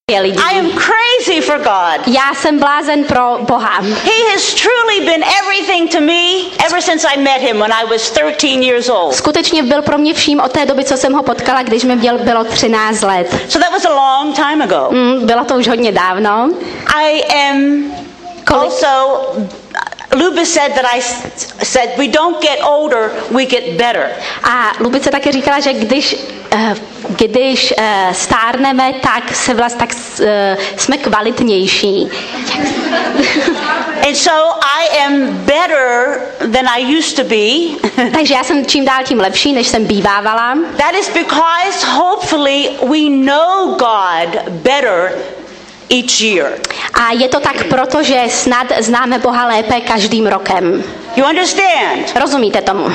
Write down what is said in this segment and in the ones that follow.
lidí. I am crazy for God. Já jsem blázen pro Boha. He has truly been everything to me ever since I met him when I was 13 years old. Skutečně byl pro mě vším od té doby, co jsem ho potkala, když mi bylo 13 let. So that was a long time ago. Bylo to už hodně dávno. I am also Luby said that I said we don't get older, we get better. A Lubice také říkala, že když stárneme, tak jsme kvalitnější. And so I am better than I used to be. Takže já jsem čím dál tím lepší, než jsem bývávala. That is because hopefully we know God better each year. A je to tak proto, že snad známe Boha lépe každým rokem. You understand? Rozumíte tomu?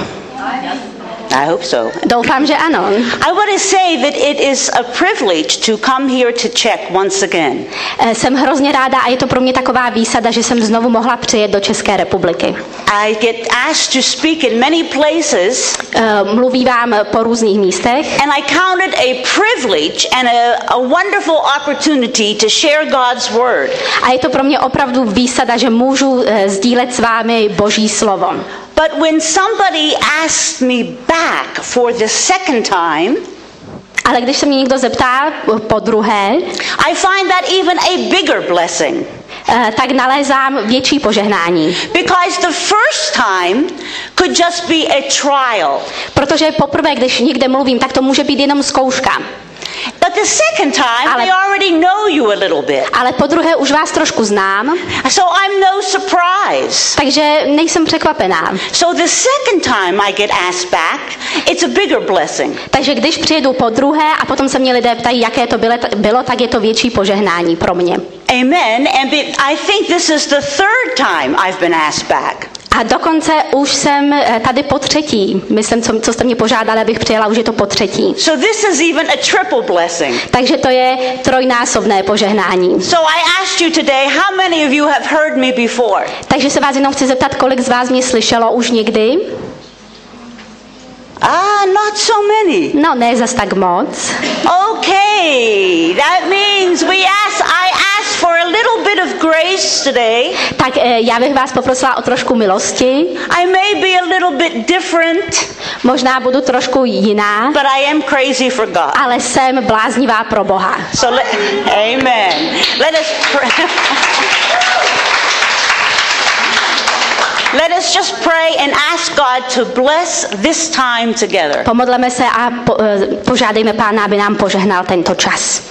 I hope so. Doufám, že ano. I want to say that it is a privilege to come here to Czech once again. Jsem hrozně ráda a je to pro mě taková výsada, že jsem znovu mohla přijet do České republiky. I get asked to speak in many places. Mluvím po různých místech. And I count it a privilege and a wonderful opportunity to share God's word. A je to pro mě opravdu výsada, že můžu sdílet s vámi Boží slovo. But when somebody asks me back for the second time, ale když se mě někdo zeptá po druhé, I find that even a bigger blessing. Tak nalézám větší požehnání. Because the first time could just be a trial. Protože poprvé, když někde mluvím, tak to může být jenom zkouška. But the second time, they already know you a little bit. Ale po druhé už vás trošku znám. So I'm no surprise. Takže nejsem překvapená. So the second time I get asked back, it's a bigger blessing. Takže když přijedu po druhé a potom se mě lidé ptají, jaké to bylo, tak je to větší požehnání pro mě. Amen. And I think this is the third time I've been asked back. A dokonce už jsem tady po třetí. Myslím, co jste mě požádali, abych přijela, už je to po třetí. So this is even a triple blessing. Takže to je trojnásobné požehnání. So I asked you today, how many of you have heard me before? Takže se vás jenom chci zeptat, kolik z vás mě slyšelo už někdy? Not so many. No, ne zas tak moc. Okay, that means I asked for a little bit of grace today. Tak já bych vás poprosila o trošku milosti. I may be a little bit different. Možná budu trošku jiná. But I am crazy for God. Ale jsem bláznivá pro Boha. So amen. Let us pray. Let us just pray and ask God to bless this time together. Pomodleme se a požádejme Pána, aby nám požehnal tento čas.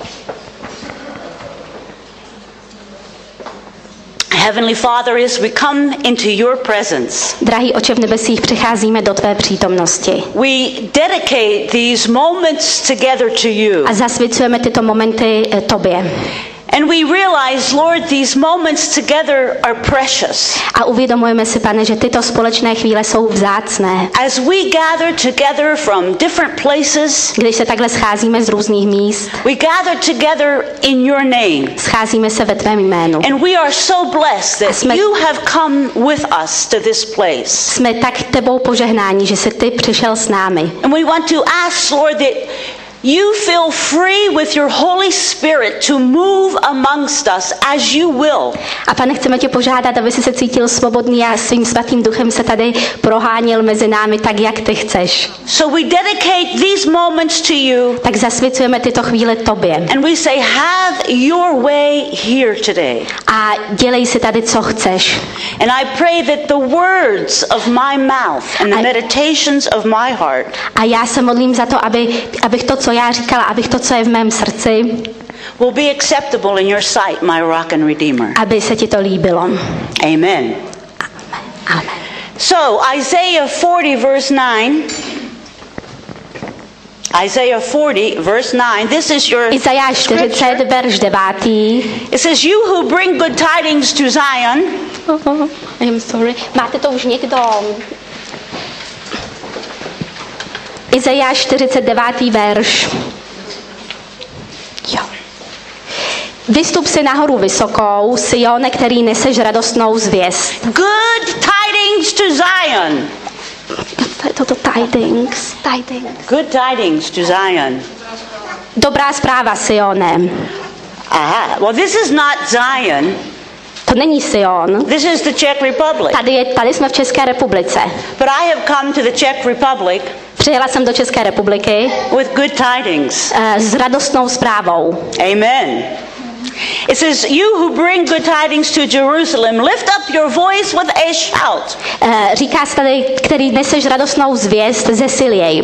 Heavenly Father, as we come into your presence, drahý Otče v nebesích, přicházíme do tvé přítomnosti. We dedicate these moments together to you. A zasvěcujeme tyto momenty tobě. And we realize, Lord, these moments together are precious. A uvědomujeme si, Pane, že tyto společné chvíle jsou vzácné. As we gather together from different places, když se takhle scházíme z různých míst, we gather together in your name. Scházíme se ve tvém jménu. And we are so blessed that you have come with us to this place. Jsme tak tebou požehnáni, že jsi ty přišel s námi. And we want to ask, Lord, that you feel free with your Holy Spirit to move amongst us as you will. A Pane, chceme tě požádat, aby si se cítil svobodný a svým svatým duchem se tady proháněl mezi námi tak, jak ty chceš. So we dedicate these moments to you. Tak zasvěcujeme tyto chvíle tobě. And we say, have your way here today. A dělej si tady, co chceš. And I pray that the words of my mouth and the meditations of my heart. A já se modlím za to, abych to, co já říkala, abych to, co je v mém srdci, will be acceptable in your sight, my rock and redeemer. Aby se ti to líbilo. Amen. Amen. So, Isaiah 40 verse 9. Isaiah 40 verse 9. This is your Izajáš 40 verš 9. It says, you who bring good tidings to Zion. I'm sorry. Máte to už někdo? Izajáš 49. verš. Jo. Vystup si nahoru vysokou, Sione, který neseš radostnou zvěst. Good tidings to Zion. Toto tidings. Good tidings to Zion. Dobrá zpráva, Sione. Aha. Well, this is not Zion. To není Sion. This is the Czech Republic. Tady jsme v České republice. But I have come to the Czech Republic Přijela jsem do České republiky with good tidings. S radostnou zprávou. Amen. It says, you who bring good tidings to Jerusalem, lift up your voice with a shout. Říká se tady, který neseš radostnou zvěst, zesiljej.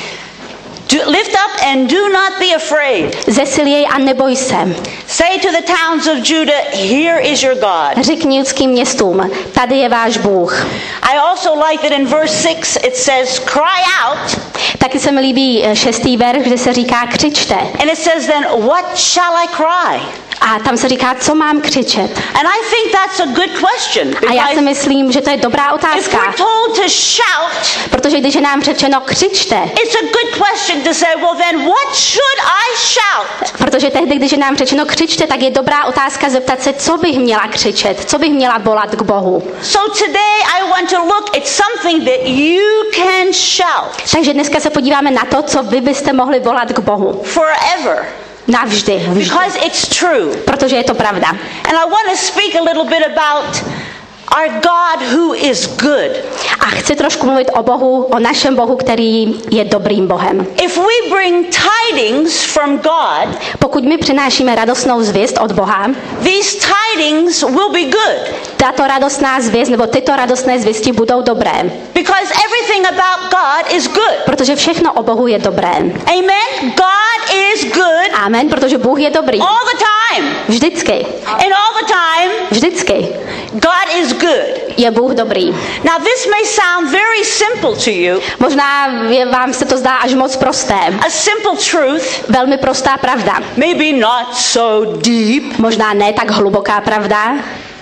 Lift up and do not be afraid. Zesiljej a neboj se. Say to the towns of Judah, here is your God. Řekni judským městům, tady je váš Bůh. I also like that in verse 6 it says, cry out. Taky se mi líbí 6. verš, kde se říká křičte. And it says then, what shall I cry? A tam se říká, co mám křičet. And I think that's a good question. A já si myslím, že to je dobrá otázka. If we're told to shout, protože když je nám řečeno křičte, it's a good question to say, well then what should I shout? Protože tehdy, když je nám řečeno křičte, tak je dobrá otázka zeptat se, co bych měla křičet, co bych měla volat k Bohu. So today I want to look at something that you can shout. Takže dneska se podíváme na to, co vy byste mohli volat k Bohu. Forever. Navždy. Because it's true. Protože je to pravda. And I want to speak a little bit about our God who is good. A chci trošku mluvit o Bohu, o našem Bohu, který je dobrým Bohem. If we bring tidings from God, pokud my přinášíme radostnou zvěst od Boha, these tidings will be good. Tato radostná zvěst nebo tyto radostné zvěsti budou dobré. Because everything about God is good. Protože všechno o Bohu je dobré. Amen. God is good. Amen, protože Bůh je dobrý. All the time. Vždycky. And all the time. Vždycky. God is good. Je Bůh dobrý. Now this may sound very simple to you. Možná vám se to zdá až moc prosté. A simple truth. Velmi prostá pravda. Maybe not so deep. Možná ne tak hluboká pravda.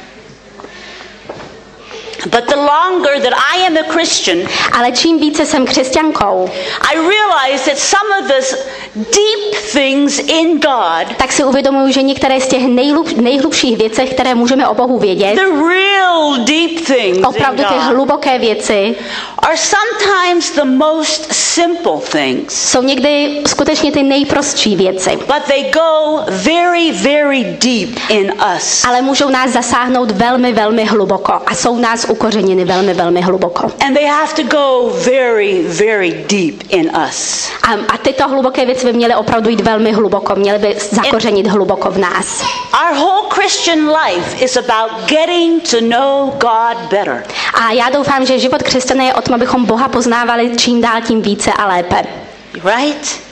But the longer that I am a Christian, ale čím více jsem křesťankou, I realize that some of the deep things in God, tak si uvědomuji, že některé z těch nejhlubších věcech, které můžeme o Bohu vědět, the real deep things opravdu in ty God, hluboké věci, are sometimes the most simple things. Jsou někdy skutečně ty nejprostší věci. But they go very, very deep in us. Ale můžou nás zasáhnout velmi, velmi hluboko a jsou nás ukořeněny velmi, velmi hluboko. And they have to go very, very deep in us. A tyto hluboké věci by měly opravdu jít velmi hluboko, měly by zakořenit hluboko v nás. Our whole Christian life is about getting to know God better. A já doufám, že život křesťana je o tom, abychom Boha poznávali čím dál tím více a lépe. Right?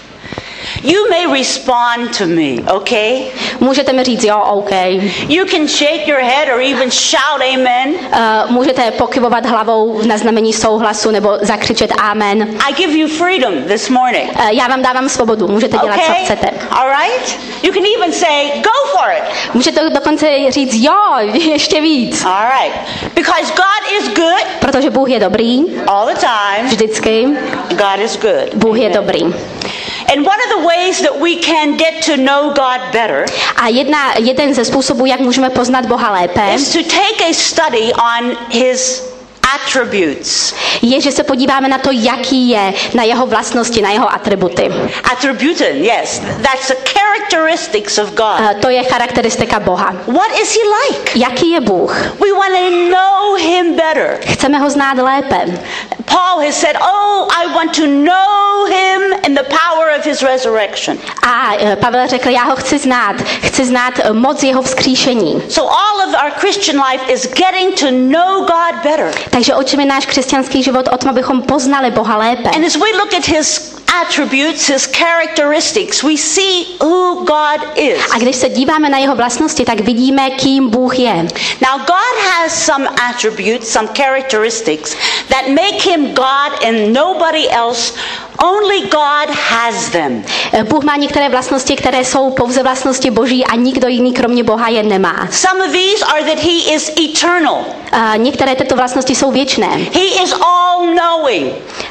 You may respond to me, okay? Můžete mi říct jo, OK. You can shake your head or even shout amen. Můžete pokyvovat hlavou na znamení souhlasu nebo zakřičet amen. I give you freedom this morning. Já vám dávám svobodu, můžete dělat, co chcete. All right? You can even say go for it. Můžete dokonce říct jo, ještě víc. All right. Because God is good. Protože Bůh je dobrý. All the time. Vždycky. God is good. Bůh je dobrý. And one of the ways that we can get to know God better, a jeden ze způsobů, jak můžeme poznat Boha lépe, is to take a study on his attributes. Je, že se podíváme na to, jaký je, na jeho vlastnosti, na jeho atributy. Attributen, yes. That's the characteristics of God. To je charakteristika Boha. What is he like? Jaký je Bůh? We want to know him better. Chceme ho znát lépe. Paul has said, oh, I want to know him in the power of his resurrection. A Pavel řekl, já ho chci znát moc jeho vzkříšení. So all of our Christian life is getting to know God better. Takže o čem je náš křesťanský život? O tom, abychom poznali Boha lépe. And as we look at his attributes, his characteristics, we see who God is. A když se díváme na jeho vlastnosti, tak vidíme, kým Bůh je. Now God has some attributes, some characteristics that make him God and nobody else. Only God has them. Bůh má některé vlastnosti, které jsou pouze vlastnosti Boží a nikdo jiný kromě Boha je nemá. Some of these are that he is eternal. Některé tyto vlastnosti jsou věčné. He is all knowing.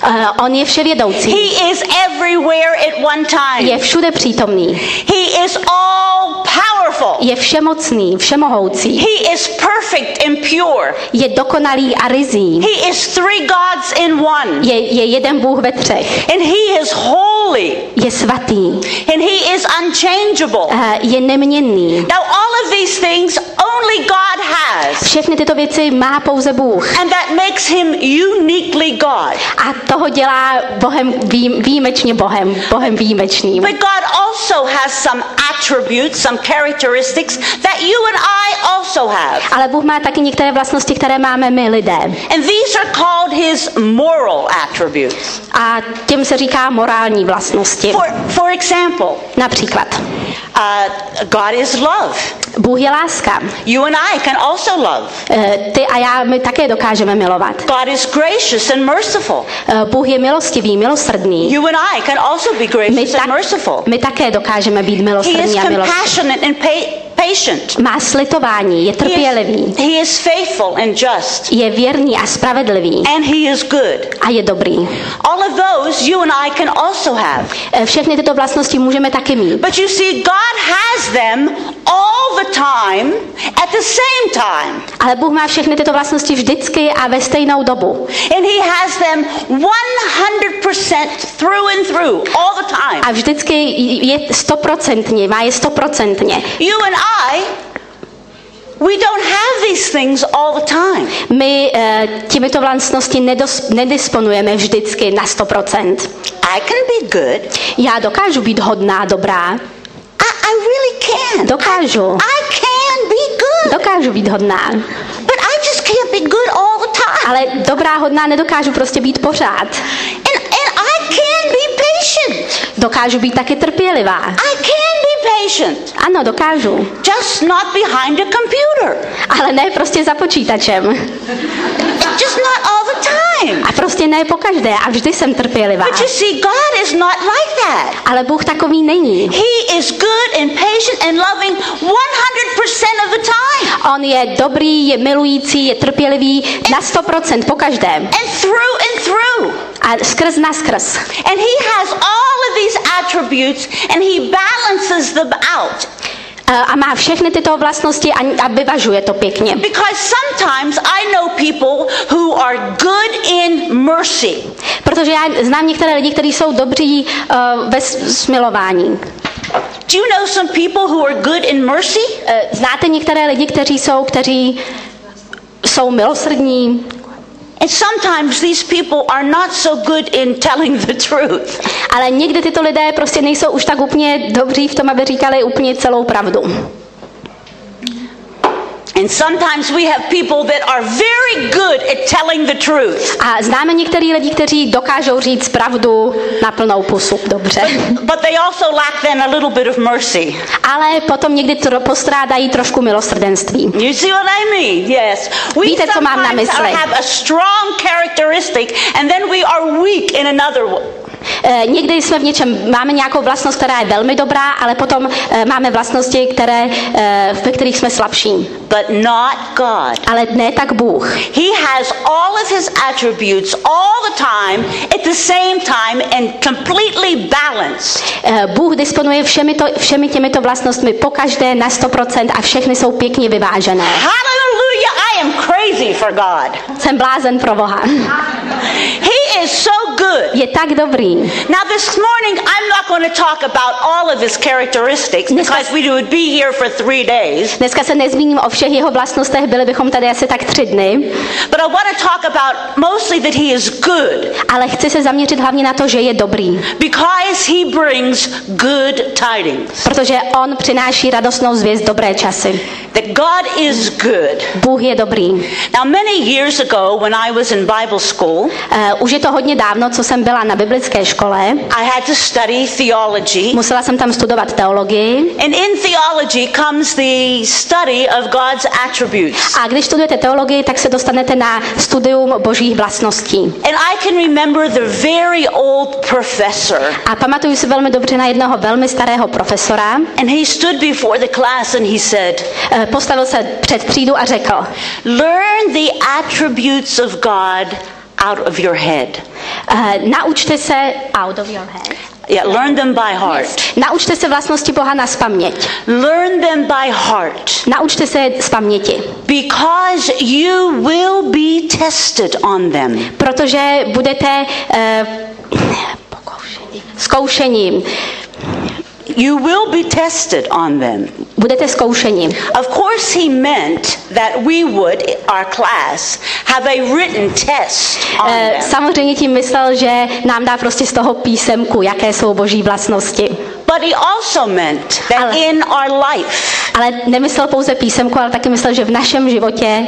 On je vševědoucí. He is everywhere at one time. Je všude přítomný. He is all powerful. Je všemocný, všemohoucí. He is perfect and pure. Je dokonalý a ryzí. He is three gods in one. Je jeden Bůh ve třech. And he is holy holy. Je svatý. And he is unchangeable. Je neměnný. Now all of these things only God has. Všechny tyto věci má pouze Bůh. And that makes him uniquely God. A toho dělá Bohem výjimečně Bohem výjimečným. But God also has some attributes, some characteristics that you and I also have. Ale Bůh má taky některé vlastnosti, které máme my lidé. And these are called his moral attributes. A těm se říká morální vlastnosti. For example, Například, God is love. Bůh je láska. You and I can also love. Ty a já, my také dokážeme milovat. God is gracious and merciful. Bůh je milostivý, milosrdný. You and I can also be gracious and merciful. My také dokážeme být He is milosrdní a milostivý. compassionate and patient. Má slitování, je trpělivý. He is faithful and just. Je věrný a spravedlivý. And he is good. A je dobrý. All of those you and I can also have. Všechny tyto vlastnosti můžeme taky mít. But you see, God has them all the time at the same time. Ale Bůh má všechny tyto vlastnosti vždycky a ve stejnou dobu. And he has them 100% through and through all the time. A vždycky je 100%, má je 100%. You and I, we don't have these things all the time. My těmito vlastnosti nedisponujeme vždycky na 100%. I can be good. Já dokážu být hodná, dobrá. I really can. Dokážu. I can be good. Dokážu být hodná. But I just can't be good all the time. Ale dobrá, hodná nedokážu prostě být pořád. And I can be patient. Dokážu být taky trpělivá. I can be patient. Ano, dokážu. Just not behind a computer. Ale ne prostě za počítačem. It's just not all the time. A prostě ne pokaždé a vždy jsem trpělivá. But you see, God is not like that. Ale Bůh takový není. He is good and patient and loving 100% of the time. On je dobrý, je milující, je trpělivý na 100% pokaždé. And through. A skrz na skrz. And he has all of these attributes and he balances them out. A má všechny tyto vlastnosti a vyvažuje to pěkně. Because sometimes I know people who are good in mercy. Protože já znám některé lidi, kteří jsou dobří ve smilování. Do you know some people who are good in mercy? Znáte některé lidi, kteří jsou milosrdní? And sometimes these people are not so good in telling the truth. Ale někdy tyto lidé prostě nejsou už tak úplně dobří v tom, aby říkali úplně celou pravdu. And sometimes we have people that are very good at telling the truth. A známe některý lidi, kteří dokážou říct pravdu na plnou pusu, dobře. But they also lack then a little bit of mercy. Ale potom někdy postrádají trošku milosrdenství. You see what I mean? Yes. We Víte, co mám na sometimes mysli? have a strong characteristic and then we are weak in another way. Někdy jsme v něčem, máme nějakou vlastnost, která je velmi dobrá, ale potom máme vlastnosti, ve kterých jsme slabší. But not God. Ale ne tak Bůh. He has all of his attributes all the time at the same time and completely balanced. Bůh disponuje všemi těmito vlastnostmi pokaždé na 100% a všechny jsou pěkně vyvážené. Hallelujah! I am crazy for God. Jsem blázen pro Boha. He is so good. Je tak dobrý. Now this morning I'm not going to talk about all of his characteristics because we would be here for 3 days. Dneska se nezmíním o všech jeho vlastnostech, byli bychom tady asi tak 3 dny. But I want to talk about mostly that he is good. Ale chci se zaměřit hlavně na to, že je dobrý. Because he brings good tidings. Protože on přináší radostnou zvěst, dobré časy. That God is good. Bůh je dobrý. Now many years ago when I was in Bible school, už je to hodně dávno, co jsem byla na biblické škole. I had to study theology. Musela jsem tam studovat teologii. And in theology comes the study of God's attributes. A když studujete teologii, tak se dostanete na studium božích vlastností. And I can remember the very old professor. A pamatuju si velmi dobře na jednoho velmi starého profesora. And he stood before the class and he said, postavil se před třídu a řekl: learn the attributes of God out of your head. Naučte se out of your head. Yeah, learn them by heart. Yes. Naučte se vlastnosti Boha na spaměť. Learn them by heart. Naučte se z paměti. Because you will be tested on them. Protože budete pokoušeni. Zkoušení. You will be tested on them. Budete zkoušeni. Of course he meant that we would, our class, have a written test on them. Samozřejmě tím myslel, že nám dá prostě z toho písemku, jaké jsou boží vlastnosti. But he also meant that in our life, ale nemyslel pouze písemku, ale taky myslel, že v našem životě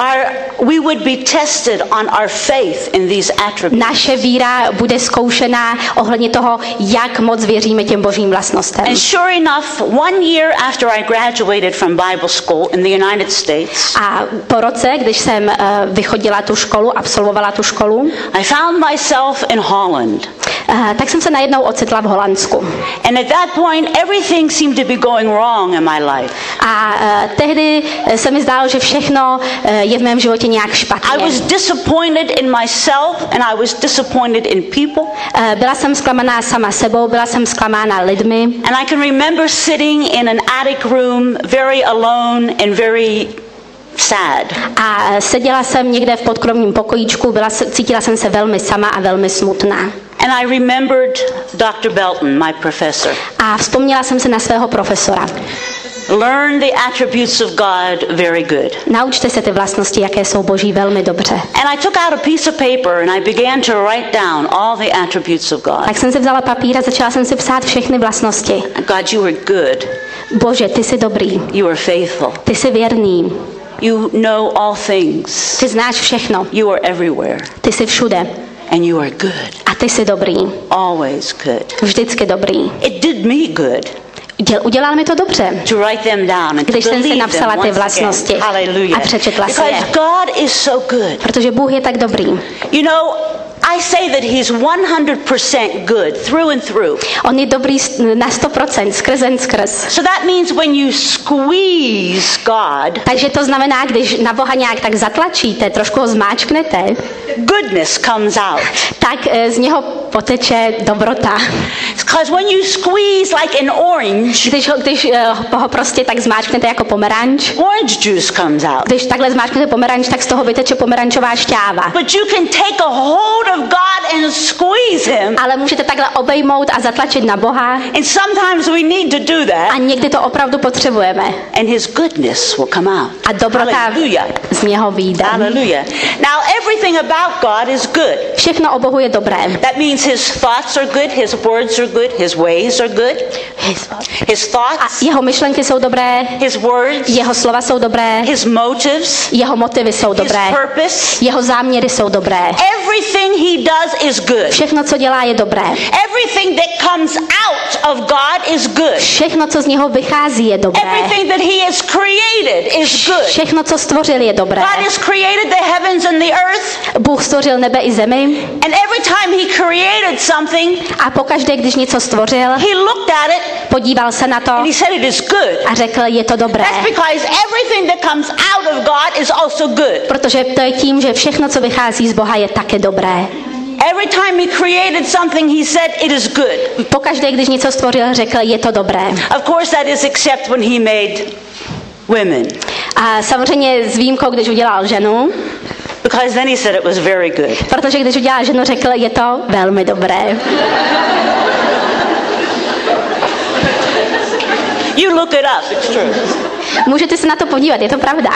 we would be tested on our faith in these attributes. Naše víra bude zkoušená ohledně toho, jak moc věříme těm božím vlastnostem. And sure enough, 1 year after I graduated from Bible school in the United States, a po roce, když jsem vychodila tu školu, absolvovala tu školu, I found myself in Holland. Tak jsem se najednou ocitla v Holandsku. And at that point everything seemed to be going wrong in my life. A tehdy se mi zdálo, že všechno je v mém životě nějak špatně. I was disappointed in myself and I was disappointed in people. Byla jsem zklamaná sama sebou, byla jsem zklamána lidmi. And I can remember sitting in an attic room very alone and very sad. A seděla jsem někde v podkrovním pokojíčku, cítila jsem se velmi sama a velmi smutná. And I remembered Dr. Belton, my professor. A vzpomněla jsem se na svého profesora. Learn the attributes of God very good. Naučte se ty vlastnosti, jaké jsou boží, velmi dobře. And I took out a piece of paper and I began to write down all the attributes of God. Tak jsem si vzala papír a začala jsem si psát všechny vlastnosti. God, you are good. Bože, ty jsi dobrý. You are faithful. Ty jsi věrný. You know all things. Ty znáš všechno. You are everywhere. Ty jsi všude. And you are good. A ty jsi dobrý. Always good. Vždycky dobrý. It did me good. Udělal mi to dobře. To write them down and když jsem si napsala ty vlastnosti a přečetla si je. Because God is so good. Protože Bůh je tak dobrý. You know, I say that he's 100% good through and through. On je dobrý na 100%, skrz. So that means when you squeeze God, takže to znamená, když na Boha nějak tak zatlačíte, trošku ho zmáčknete, goodness comes out. Tak z něho poteče dobrota. Because when you squeeze like an orange, když ho prostě tak zmáčknete jako pomeranč, orange juice comes out. Když takhle zmáčknete pomeranč, tak z toho vyteče pomerančová šťáva. But you can take a hold of God and squeeze him. Ale můžete takhle obejmout a zatlačit na Boha. And sometimes we need to do that. A někdy to opravdu potřebujeme. And his goodness will come out. A dobrota z něho vyjde. Hallelujah. Now everything about God is good. Všechno o Bohu je dobré. That means his thoughts are good, his words are good, his ways are good. His thoughts. A jeho myšlenky jsou dobré. His words. Jeho slova jsou dobré. His motives. Jeho motivy jsou dobré. His purpose. Jeho záměry jsou dobré. Everything he does is good. Všechno, co dělá, je dobré. Everything that comes out of God is good. Všechno, co z něho vychází, je dobré. Everything that he has created is good. Všechno, co stvořil, je dobré. God has created the heavens and the earth. Bůh stvořil nebe i zemi. And every time he created something, a pokaždé, když něco stvořil, he looked at it, podíval se na to, and he said it is good. A řekl, je to dobré. That's because everything that comes out of God is also good. Protože to je tím, že všechno, co vychází z Boha, je také dobré. Every time he created something, he said it is good. Pokaždé, když něco stvořil, řekl, je to dobré. Of course that is except when he made women. A samozřejmě s výjimkou, když udělal ženu. Because then he said it was very good. Protože když udělal ženu, řekl, je to velmi dobré. You look it up, it's true. Můžete se na to podívat, je to pravda.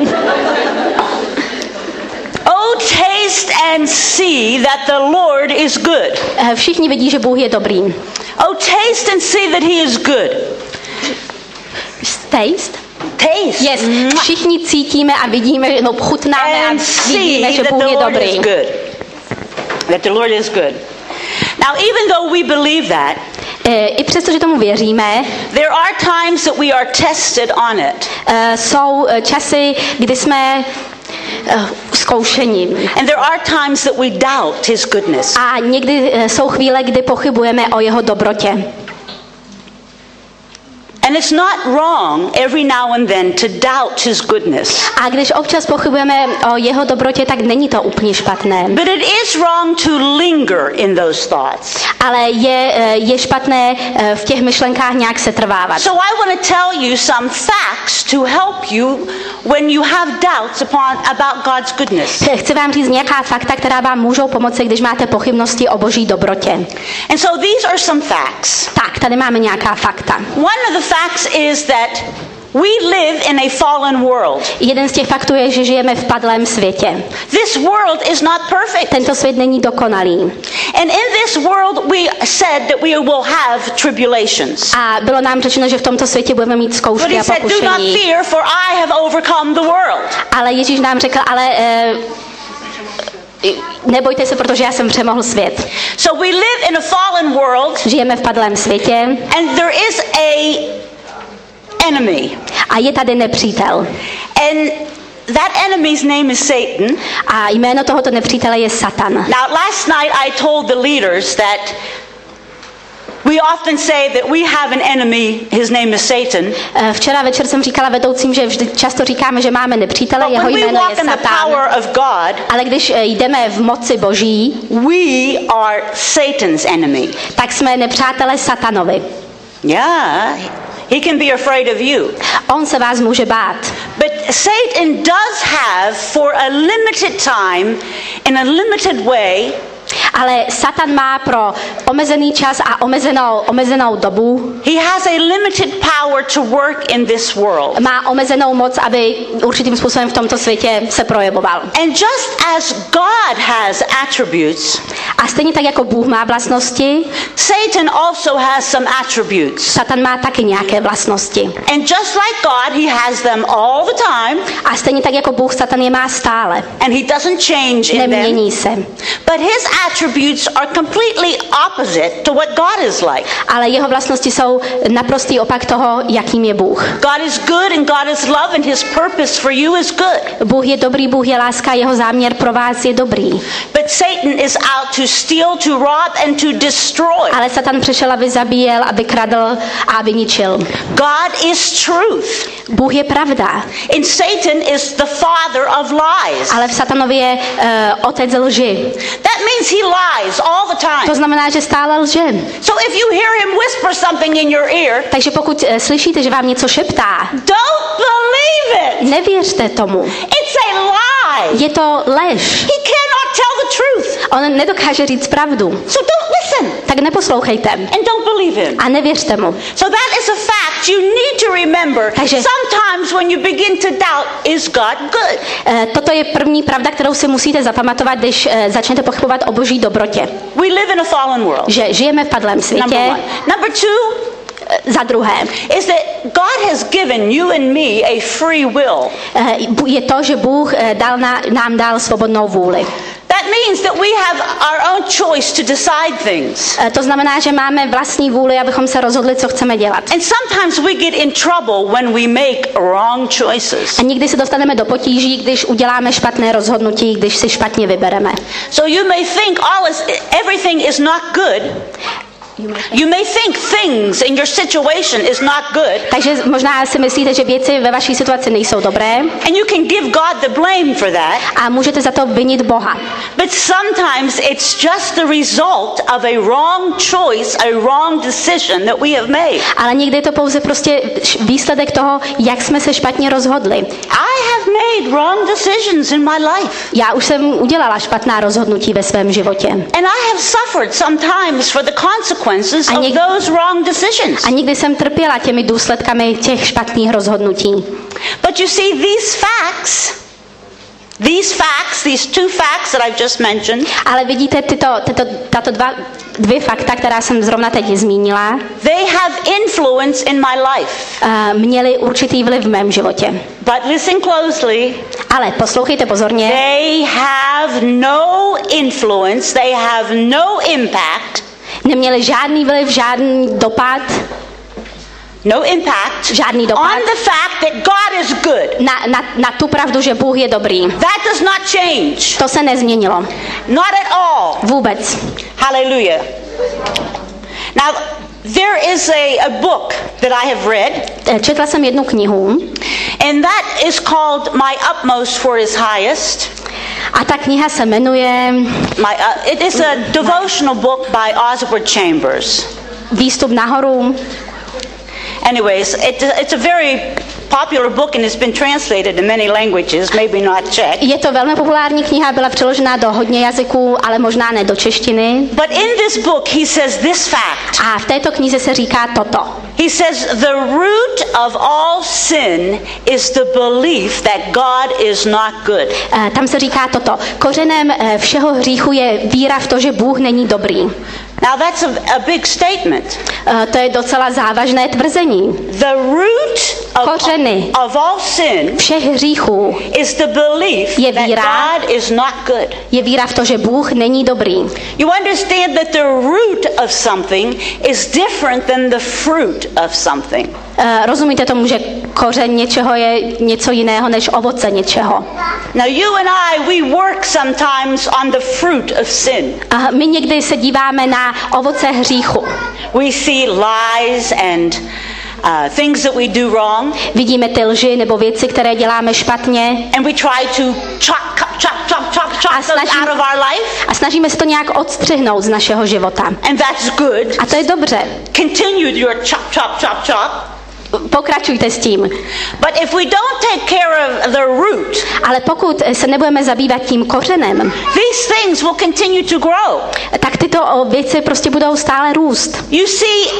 Oh, taste and see that the Lord is good. Všichni vidí, že Bůh je dobrý. Oh, taste and see that he is good. Taste? Taste. Yes. Všichni cítíme a vidíme, no chutnáme a vidíme, že Bůh je dobrý. That the Lord is good. Now, even though we believe that, i přesto, že tomu věříme, there are times that we are tested on it. Jsou časy, kdy jsme zkoušení. And there are times that we doubt his goodness. A někdy jsou chvíle, kdy pochybujeme o jeho dobrotě. And it's not wrong every now and then to doubt his goodness. A když občas pochybujeme o jeho dobrotě, tak není to úplně špatné. But it is wrong to linger in those thoughts. Ale je špatné v těch myšlenkách nějak se trvávat. So I want to tell you some facts to help you when you have doubts about God's goodness. Chci vám říct nějaká fakta, která vám můžou pomoci, když máte pochybnosti o Boží dobrotě. And so these are some facts. Tak, tady máme nějaká fakta. One of the facts is that we live in a fallen world. Jeden z těch faktů je, že žijeme v padlém světě. This world is not perfect. Tento svět není dokonalý. And in this world we said that we will have tribulations. A bylo nám řečeno, že v tomto světě budeme mít But zkoušky he a said, do not pokušení. fear, for I have overcome the world. Ale Ježíš nám řekl, nebojte se, protože já jsem přemohl svět. So we live in a fallen world. Žijeme v padlém světě. And there is a enemy. A je tady nepřítel. And that enemy's name is Satan. A jméno tohoto nepřítele je Satan. Now last night I told the leaders that we often say that we have an enemy, his name is Satan. Včera večer jsem říkala vedoucím, že vždy často říkáme, že máme nepřítele, jeho But when we jméno walk je in the Satan. power of God, Ale když jdeme v moci Boží, we are Satan's enemy. tak jsme nepřátelé Satanovi. Yeah, he can be afraid of you. On se vás může bát. But Satan does have for a limited time, in a limited way, Ale Satan má pro omezený čas a omezenou dobu, he has a limited power to work in this world. má omezenou moc, aby určitým způsobem v tomto světě se projevoval. And just as God has attributes, A stejně tak jako Bůh má vlastnosti, Satan also has some attributes. Satan má taky nějaké vlastnosti. And just like God, he has them all the time, A stejně tak jako Bůh, Satan je má stále. and he doesn't change in them. Nemění se. But his attributes are completely opposite to what God is like. Ale jeho vlastnosti jsou naprostý opak toho, jakým je Bůh. God is good and God is love and his purpose for you is good. Bůh je dobrý, Bůh je láska, jeho záměr pro vás je dobrý. But Satan is out to steal, to rob and to destroy. Ale Satan přišel, aby zabíjel, aby kradl a aby ničil. God is truth. Bůh je pravda. And Satan is the father of lies. Ale v Satanově je otec lži. That means he lies all the To time. znamená, že stále lže. So if you hear him whisper something in your ear, Takže pokud slyšíte, že vám něco šeptá, don't believe it. nevěřte tomu. It's a lie. Je to lež. He cannot tell the truth. On nedokáže říct pravdu. So don't listen Tak neposlouchejte and don't believe him. a nevěřte mu. So that is a fact you need to remember. Takže- Sometimes when you begin to doubt, is God good? Toto je první pravda, kterou si musíte zapamatovat, když začnete pochybovat o Boží dobrotě. We live in a fallen world. Že žijeme v padlém Number světě. one. Number two Za druhé, is that God has given you and me a free will. je to, že Bůh nám dal svobodnou vůli. That means that we have our own choice to decide things. To znamená, že máme vlastní vůli, abychom se rozhodli, co chceme dělat. And sometimes we get in trouble when we make wrong choices. A někdy se dostaneme do potíží, když uděláme špatné rozhodnutí, když si špatně vybereme. So you may think everything is not good. You may think things in your situation is not good. Takže možná si myslíte, že věci ve vaší situaci nejsou dobré And you can give God the blame for that. a můžete za to vinit Boha. But sometimes it's just the result of a wrong choice, a wrong decision that we have made. Ale někdy je to pouze prostě výsledek toho, jak jsme se špatně rozhodli. I have made wrong decisions in my life. Já už jsem udělala špatná rozhodnutí ve svém životě. And I have suffered sometimes for the consequences of those wrong decisions. A někdy jsem trpěla těmi důsledkami těch špatných rozhodnutí. But you see, these two facts that I've just mentioned, Ale vidíte, tato dvě fakta, která jsem zrovna teď zmínila, they have influence in my life. měly určitý vliv v mém životě. But listen closely. Ale poslouchejte pozorně. They have no influence, they have no impact. Neměly žádný vliv, žádný dopad, No impact žádný dopad on the fact that God is good. na tu pravdu, že Bůh je dobrý. That does not change. To se nezměnilo. Not at all. Vůbec. Hallelujah. Now, There is a book that I have read, Četla jsem jednu knihu and that is called My Utmost for His Highest. a ta kniha se jmenuje It is a devotional book by Oswald Chambers. Výstup nahoru. Anyways, it's a very popular book and it's been translated in many languages, maybe not Czech. Je to velmi populární kniha, byla přeložena do hodně jazyků, ale možná ne do češtiny. But in this book he says this fact. A v této knize se říká toto. He says the root of all sin is the belief that God is not good. Tam se říká toto. Kořenem všeho hříchu je víra v to, že Bůh není dobrý. Now that's a big statement. To je docela závažné tvrzení. The root of all sin všech hříchů is the belief that God is not good. Je víra v to, že Bůh není dobrý. You understand that the root of something is different than the fruit of something. Rozumíte tomu, že kořen něčeho je něco jiného než ovoce něčeho. Now you and we work sometimes on the fruit of sin. A my někdy se díváme na ovoce hříchu. We see lies and things that we do wrong. Vidíme ty lži nebo věci, které děláme špatně. And we try to chop those out of our life. A snažíme se to nějak odstřihnout z našeho života. And that's good. A to je dobře. Continue your chop. Pokračujte s tím. But if we don't take care of the root, ale pokud se nebudeme zabývat tím kořenem, these things will continue to grow. Tak tyto věci prostě budou stále růst. You see,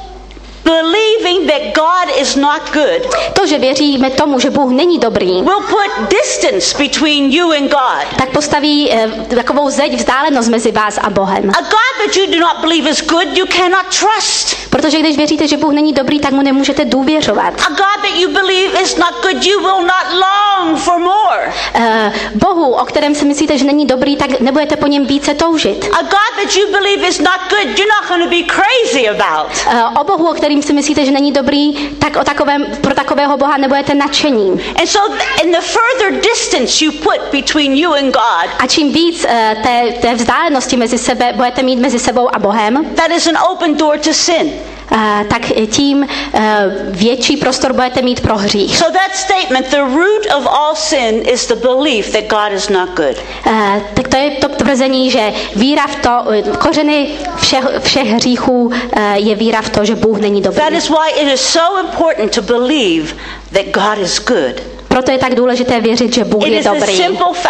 believing that God is not good. To, že věříme tomu, že Bůh není dobrý, will put distance between you and God. Tak postaví takovou zeď, vzdálenost mezi vás a Bohem. A God that you do not believe is good, you cannot trust. Protože když věříte, že Bůh není dobrý, tak mu nemůžete důvěřovat. A God that you believe is not good, you will not long for more. Bohu, o kterém si myslíte, že není dobrý, tak nebudete po něm více toužit. A God that you believe is not good, you're not going to be crazy about. O Bohu, o kterém si myslíte, že není dobrý, tak pro takového Boha nebudete nadšení. And so in the further distance you put between you and God, a čím víc té vzdálenosti budete mít mezi sebou a Bohem, that is an open door to sin. Tak tím větší prostor budete mít pro hřích. So that statement, the root of all sin is the belief that God is not good. Tak to je to tvrzení, že víra v to, kořeny všech hříchů je víra v to, že Bůh není dobrý. That is why it is so important to believe that God is good. Proto je tak důležité věřit, že Bůh je dobrý.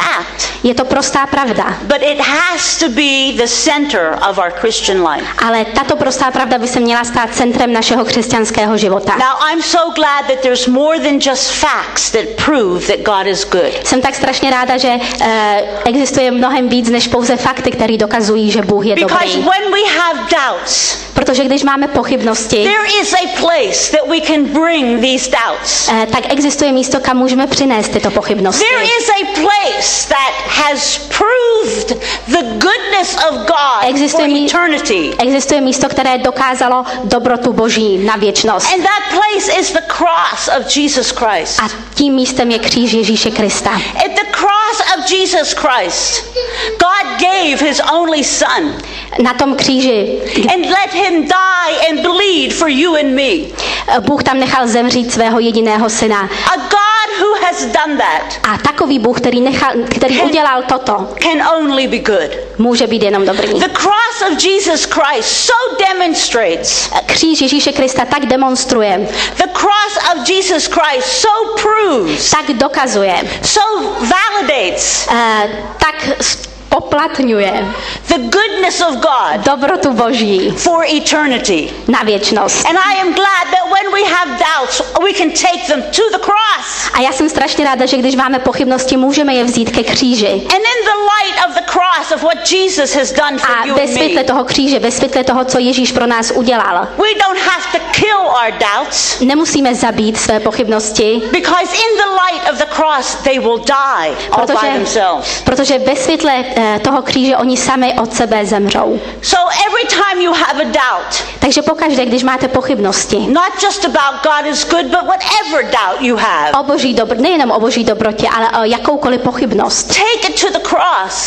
Je to prostá pravda. But it has to be the center of our Christian life. Ale tato prostá pravda by se měla stát centrem našeho křesťanského života. Now I'm so glad that there's more than just facts that prove that God is good. Jsem tak strašně ráda, že existuje mnohem víc než pouze fakty, které dokazují, že Bůh je dobrý. Because when we have doubts, protože když máme pochybnosti, there is a place that we can bring these doubts. Tak existuje místo, kam můžeme přinést tyto pochybnosti. There is a place that has proved the goodness of God for eternity. Existuje místo, které dokázalo dobrotu Boží na věčnost. And that place is the cross of Jesus Christ. A tím místem je kříž Ježíše Krista. At the cross of Jesus Christ, God gave his only son. Na tom kříži. And let him die and bleed for you and me. Bůh tam nechal zemřít svého jediného syna. A God who has done that. A takový Bůh, který udělal toto, can only be good. Může být jenom dobrý. The cross of Jesus Christ so demonstrates. Kříž Ježíše Krista tak demonstruje. The cross of Jesus Christ so proves. Tak dokazuje. So validates. Tak poplatňuje the goodness of God dobrotu Boží for eternity. Na věčnost. And I am glad that when we have doubts, we can take them to the cross. A já jsem strašně ráda, že když máme pochybnosti, můžeme je vzít ke kříži. And in the light of the cross of what Jesus has done for you and me. A ve světle toho kříže, ve světle toho, co Ježíš pro nás udělal. We don't have to kill our doubts. Nemusíme zabít své pochybnosti. Because in the light of the cross they will die all by themselves. Protože ve světle toho kříže oni sami od sebe zemřou. So every time you have a doubt. Takže pokaždé, když máte pochybnosti. Not just about God is good, but whatever doubt you have. Nejenom o Boží dobrotě, ale o jakoukoliv pochybnost. Take it to the cross.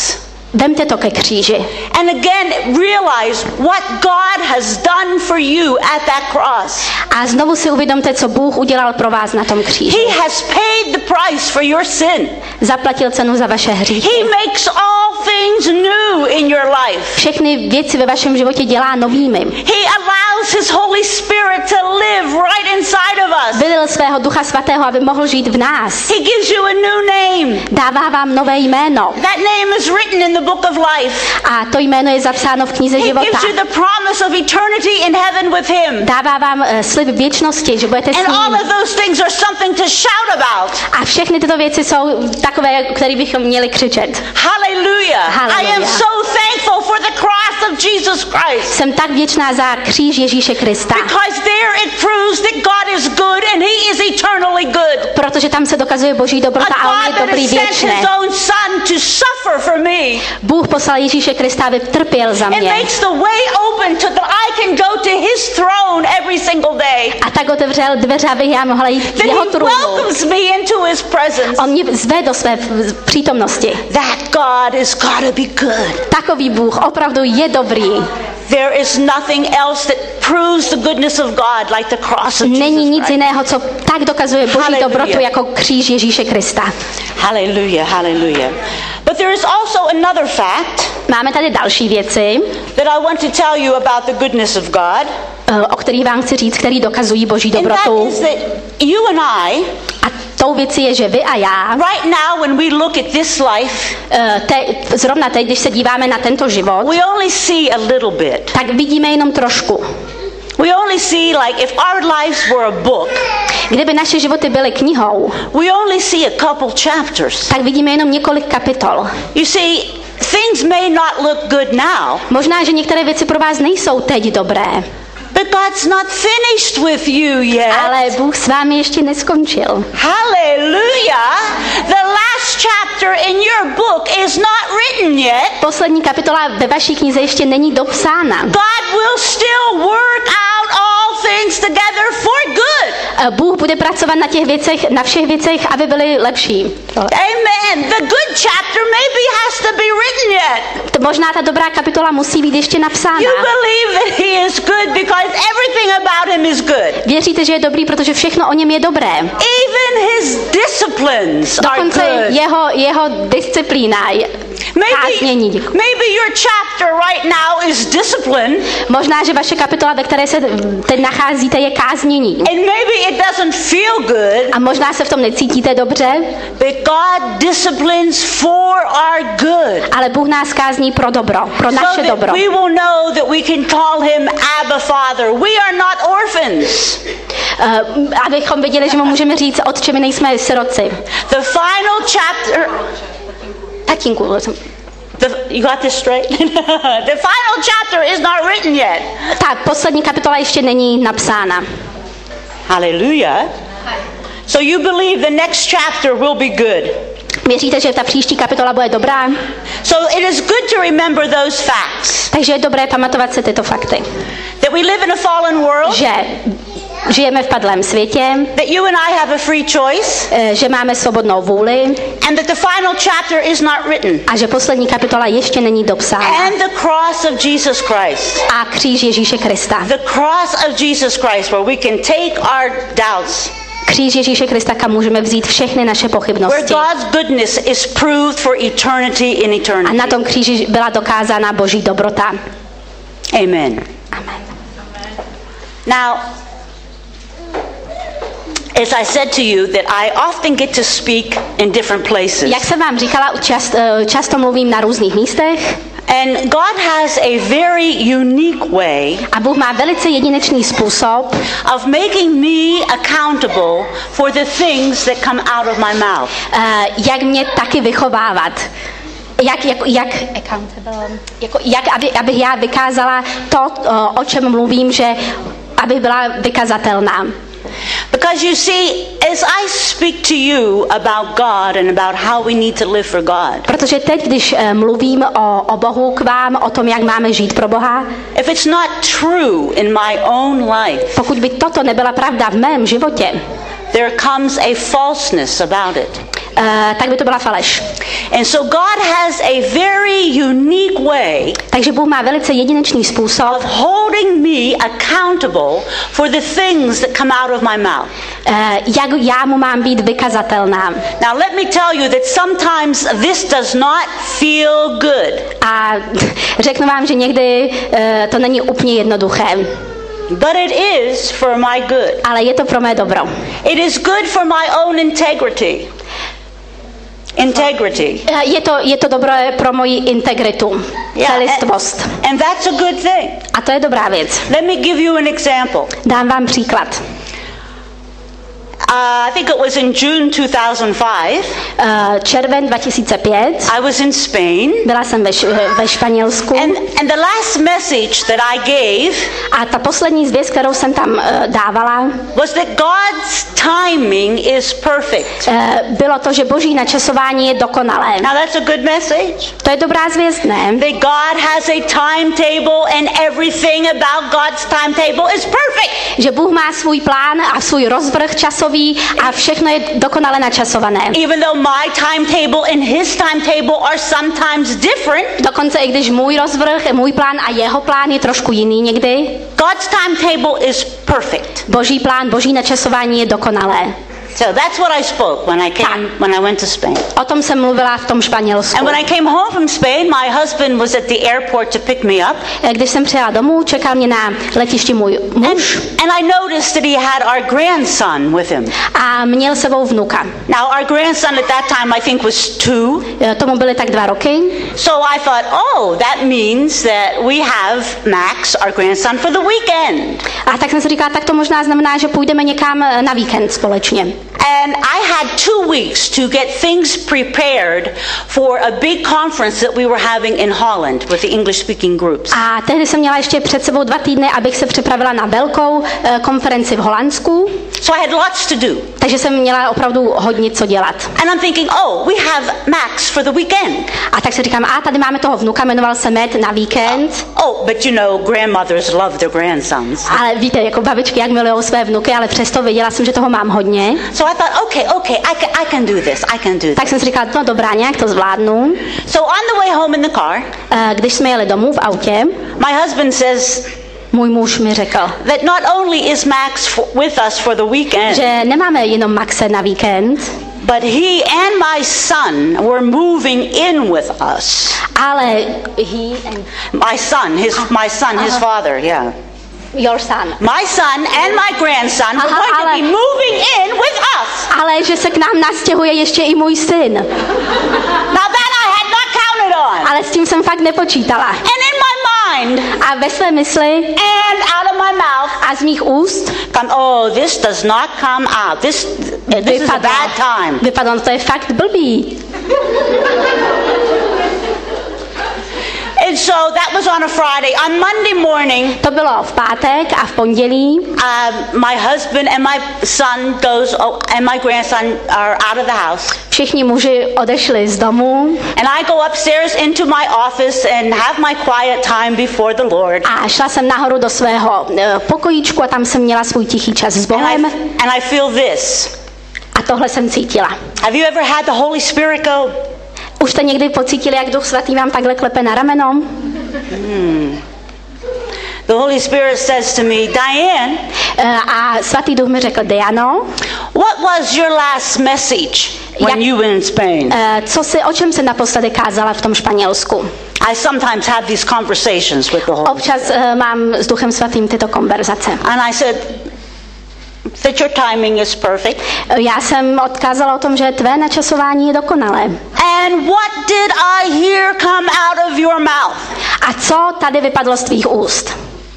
Vemte to ke kříži. And again, realize what God has done for you at that cross. A znovu si uvědomte, co Bůh udělal pro vás na tom kříži. He has paid the price for your sin. Zaplatil cenu za vaše hříchy. He makes all things new in your life. Všechny věci ve vašem životě dělá novými. He allows his Holy Spirit to live right inside of us. Vylil svého Ducha Svatého, aby mohl žít v nás. He gives you a new name. Dává vám nové jméno. That name is written in the book of life. A to jméno je zapsáno v knize He života. gives you the promise of eternity in heaven with him. Dává vám slib věčnosti, že budete s And all ním. of those things are something to shout about. A všechny tyto věci jsou takové, které bychom měli křičet. Hallelujah. Hallelujah. I am so thankful for the cross of Jesus Christ. Jsem tak vděčná za kříž Ježíše Krista. Because there it proves that God is good and he is eternally good. Protože tam se dokazuje Boží dobrota a on A je God that dobrý has sent věčně. his own son to suffer for me. Bůh poslal Ježíše Krista, aby trpěl za It mě. makes the way open to that I can go to his throne every single day. A tak otevřel dveře, abych já mohla jít k That jeho he trůnu. welcomes me into his presence. On mě zve do své přítomnosti. That God is gotta be good. Takový Bůh opravdu je dobrý. There is nothing else that proves the goodness of God like the cross of Není Jesus nic Christ. jiného, co tak dokazuje Boží Hallelujah. dobrotu jako kříž Ježíše Krista. Hallelujah, hallelujah. But there is also another fact Máme tady další věci, that I want to tell you about the goodness of God. o kterých vám chci říct, které dokazují Boží And that dobrotu. is that you and I, A tou věcí je, že vy a já, right now when we look at this life, zrovna teď, když se díváme na tento život, we only see a little bit. tak vidíme jenom trošku. We only see like if our lives were a book, Kdyby naše životy byly knihou, we only see a couple chapters. tak vidíme jenom několik kapitol. You see, things may not look good now, Možná, že některé věci pro vás nejsou teď dobré, but God's not finished with you yet. ale Bůh s vámi ještě neskončil. Hallelujah! The last chapter in your book is not written yet. Poslední kapitola ve vaší knize ještě není dopsána. God will still work out all things together for good. Bůh bude pracovat na těch věcech, na všech věcech, aby byly lepší. Amen. The good chapter maybe has to be written yet. Možná ta dobrá kapitola musí být ještě napsána. You believe that he is good because everything about him is good. Věříte, že je dobrý, protože všechno o něm je dobré. Even his disciplines are Dokonce good. jeho disciplína, káznění. Maybe your chapter right now is discipline, Možná, že vaše kapitola, ve které se teď nacházíte, je káznění. and maybe it doesn't feel good, A možná se v tom necítíte dobře, but God disciplines for our good. ale Bůh nás kázní pro dobro, pro naše So that dobro. we will know that we can call him Abba Father. We are not orphans. Abychom viděli, že mu můžeme říct, otče, my nejsme siroci. The final chapter. Tatínku, You got this straight? The final chapter is not written yet. ta poslední kapitola ještě není napsána. Hallelujah. So you believe the next chapter will be good. Věříte, že ta příští kapitola bude dobrá? So it is good to remember those facts. Takže je dobré pamatovat si tyto fakty. That we live in a fallen world. Že žijeme v padlém světě, That you and I have a free choice. že máme svobodnou vůli And that the final chapter is not written. a že poslední kapitola ještě není dopsána. And the cross of Jesus Christ. A kříž Ježíše Krista. The cross of Jesus Christ where we can take our doubts. Kříž Ježíše Krista, kam můžeme vzít všechny naše Where pochybnosti. God's goodness is proved for eternity in A eternity. na tom kříži byla dokázána Boží dobrota. Amen. Amen. Now, as I said to you, that I often get to speak in different places. Jak jsem vám říkala, často mluvím na různých místech And God has a very unique way a Bůh má velice jedinečný způsob, of making me accountable for the things that come out of my mouth. jak mě taky vychovávat. Abych já vykázala to, o čem mluvím, že abych byla vykazatelná. Because you see, as I speak to you about God and about how we need to live for God, Protože teď, když mluvím o Bohu k vám, o tom, jak máme žít pro Boha, if it's not true in my own life, pokud by toto nebyla pravda v mém životě, there comes a falseness about it. tak by to byla faleš. And so God has a very unique way Takže Bůh má velice jedinečný způsob, of holding me accountable for the things that come out of my mouth. jak já mu mám být vykazatelná. Now let me tell you that sometimes this does not feel good. A řeknu vám, že někdy to není úplně jednoduché. But it is for my good. Ale je to pro mé dobro. It is good for my own integrity. Integrity. Je to dobré pro moji integritu, celistvost. And that's a good thing. A to je dobrá věc. Let me give you an example. Dám vám příklad. I think it was in June 2005. Červen 2005. I was in Spain. Byla jsem ve Španělsku. And the last message that I gave a ta poslední zvěst, kterou jsem tam dávala, was that God's timing is perfect. Bylo to, že Boží načasování je dokonalé. Now that's a good message. To je dobrá zvěst, ne? That God has a timetable and everything about God's timetable is perfect. Že Bůh má svůj plán a svůj rozvrh časový a všechno je dokonale načasované. Even though my timetable and his timetable are sometimes different. Dokonce i když můj rozvrh, můj plán a jeho plán je trošku jiný někdy. God's timetable is perfect. Boží plán, Boží načasování je dokonalé. So that's what I spoke when I went to Spain. O tom jsem mluvila v tom Španělsku. And when I came home from Spain, my husband was at the airport to pick me up. Když jsem přijela domů, čekal mě na letišti můj muž. And I noticed that he had our grandson with him. A měl sebou vnuka. Now our grandson at that time I think was 2. Tomu byly tak 2 roky. So I thought, oh, that means that we have Max, our grandson, for the weekend. A tak jsem si říkala, tak to možná znamená, že půjdeme někam na víkend společně. And I had 2 weeks to get things prepared for a big conference that we were having in Holland with the English-speaking groups. A tehdy jsem měla ještě před sebou 2 týdny, abych se připravila na velkou konferenci v Holandsku. So I had lots to do. Takže jsem měla opravdu hodně co dělat. And I'm thinking, oh, we have Max for the weekend. A tak si říkám, tady máme toho vnuka, jmenoval se Matt, na víkend. Oh, but you know, grandmothers love their grandsons. Ale víte, jako babičky, jak milujou své vnuky, ale přesto věděla jsem, že toho mám hodně. So I thought, okay, I can do this. Tak jsem si říkala, no dobrá, nějak to zvládnu. So on the way home in the car, když jsme jeli domů v autě, my husband says, můj muž mi řekl, that not only is Max with us for the weekend, že nemáme jenom Maxe na víkend, but he and my son were moving in with us. Ale he and my son, his father, yeah. Your son. My son and my grandson were going to be moving in with us. Ale že se k nám nastěhuje ještě i můj syn. Now that I had not counted on. Ale s tím jsem fakt nepočítala. And in my mind, a ve své mysli, and out of my mouth, a z mých úst, this does not come out. This is a bad time. Vypadlo, to je fakt blbý. And so that was on a Friday. On Monday morning, to bylo v pátek a v pondělí, my husband and my son and my grandson are out of the house. Všichni muži odešli z domu. And I go upstairs into my office and have my quiet time before the Lord. A šla jsem nahoru do svého pokojíčku a tam jsem měla svůj tichý čas s Bohem. And I feel this. A tohle jsem cítila. Have you ever had the Holy Spirit go? Už jste někdy pocítili, jak Duch Svatý vám takhle klepe na rameno? The Holy Spirit says to me, Diane. A Svatý Duch mi řekl, Diano. What was your last message when you were in Spain? O čem se naposledy kázala v tom Španělsku? I sometimes have these conversations with the Holy Spirit. Občas mám s Duchem Svatým tyto konverzace. And I said that your timing is perfect. Já jsem odkázala o tom, že tvé načasování je dokonalé. And what did I hear come out of your mouth? A co tady vypadlo z tvých úst?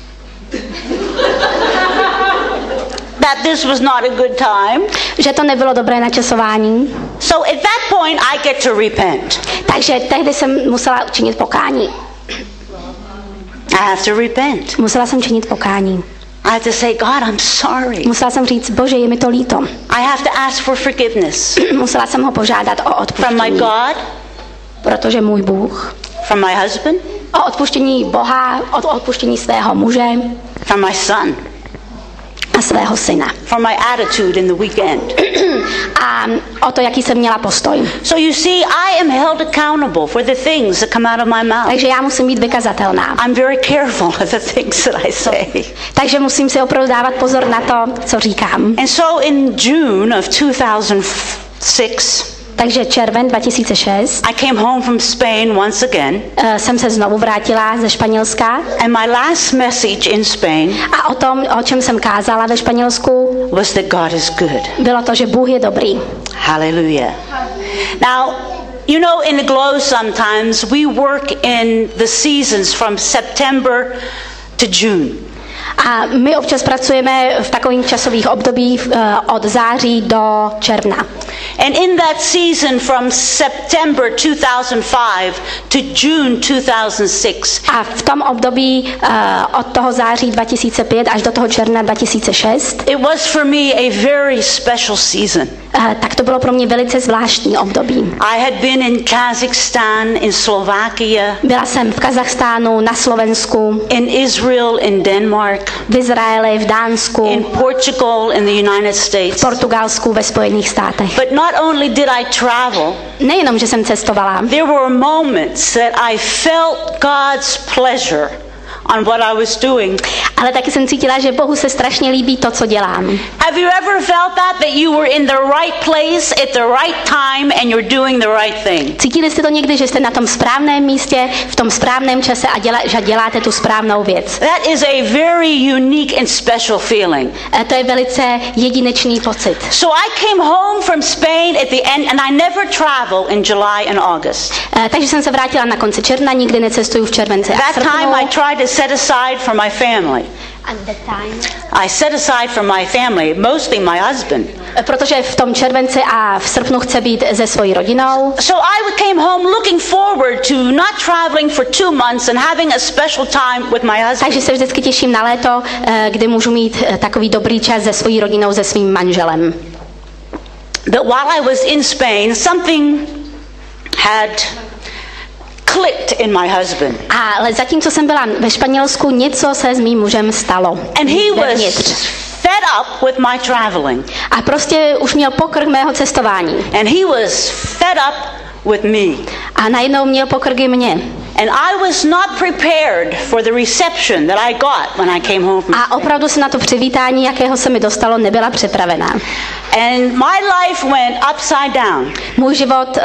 That this was not a good time. Že to nebylo dobré načasování. So at that point I get to repent. Takže tehdy jsem musela učinit pokání. I have to repent. Musela jsem činit pokání. I have to say, God, I'm sorry. Musela jsem říct, Bože, je mi to líto. I have to ask for forgiveness. Musela jsem ho požádat o odpuštění. From my God. Protože můj Bůh. From my husband. O odpuštění Boha, o odpuštění svého muže. From my son. a svého syna. for my attitude in the weekend. A o to, jaký jsem měla postoj. So you see, I am held accountable for the things that come out of my mouth. Takže já musím být vykazatelná. I'm very careful of the things that I say. Takže musím si opravdu dávat pozor na to, co říkám. And so in June of 2006, Takže červen 2006 I came home from Spain once again. Jsem se znovu vrátila ze Španělska. And my last message in Spain A o tom, o čem jsem kázala ve Španělsku, was that God is good. bylo to, že Bůh je dobrý. Hallelujah. Now, you know, in the Glow sometimes we work in the seasons from September to June. A my občas pracujeme v takových časových obdobích od září do června. And in that season from September 2005 to June 2006, A v tom období od toho září 2005 až do toho června 2006, it was for me a very special season. tak to bylo pro mě velice zvláštní období. I had been in Kazakhstan, in Slovakia, Byla jsem v Kazachstánu, na Slovensku, in Israel, in Denmark, v Izraeli, v Dánsku, in Portugal, in the United v States. Portugalsku, ve Spojených státech. But not only did I travel, Nejenom, že jsem cestovala, there were moments that I felt God's pleasure on what I was doing. ale taky jsem cítila, že Bohu se strašně líbí to, co dělám. Have you ever felt that you were in the right place at the right time and you're doing the right thing? Cítili jste to někdy, že jste na tom správném místě, v tom správném čase a že děláte tu správnou věc? That is a very unique and special feeling. To je velice jedinečný pocit. So I came home from Spain at the end and I never travel in July and August. Takže jsem se vrátila na konci června, nikdy necestuju v červenci a That time I srpnu. tried to set aside for my family. I set aside for my family, mostly my husband. Protože v tom červenci a v srpnu chce být se svojí rodinou. So I came home looking forward to not traveling for 2 months and having a special time with my husband. Takže se vždycky těším na léto, kdy můžu mít takový dobrý čas se svojí rodinou, se svým manželem. But while I was in Spain, something had clicked in my husband. Ale zatímco jsem byla ve Španělsku, něco se s mým mužem stalo. And he was Vevnitř. fed up with my traveling. A prostě už měl pokrk mého cestování. And he was fed up with me. A najednou měl pokrk i mě. And I was not prepared for the reception that I got when I came home from A opravdu se na to přivítání, jakého se mi dostalo, nebyla připravená. And my life went upside down. Můj život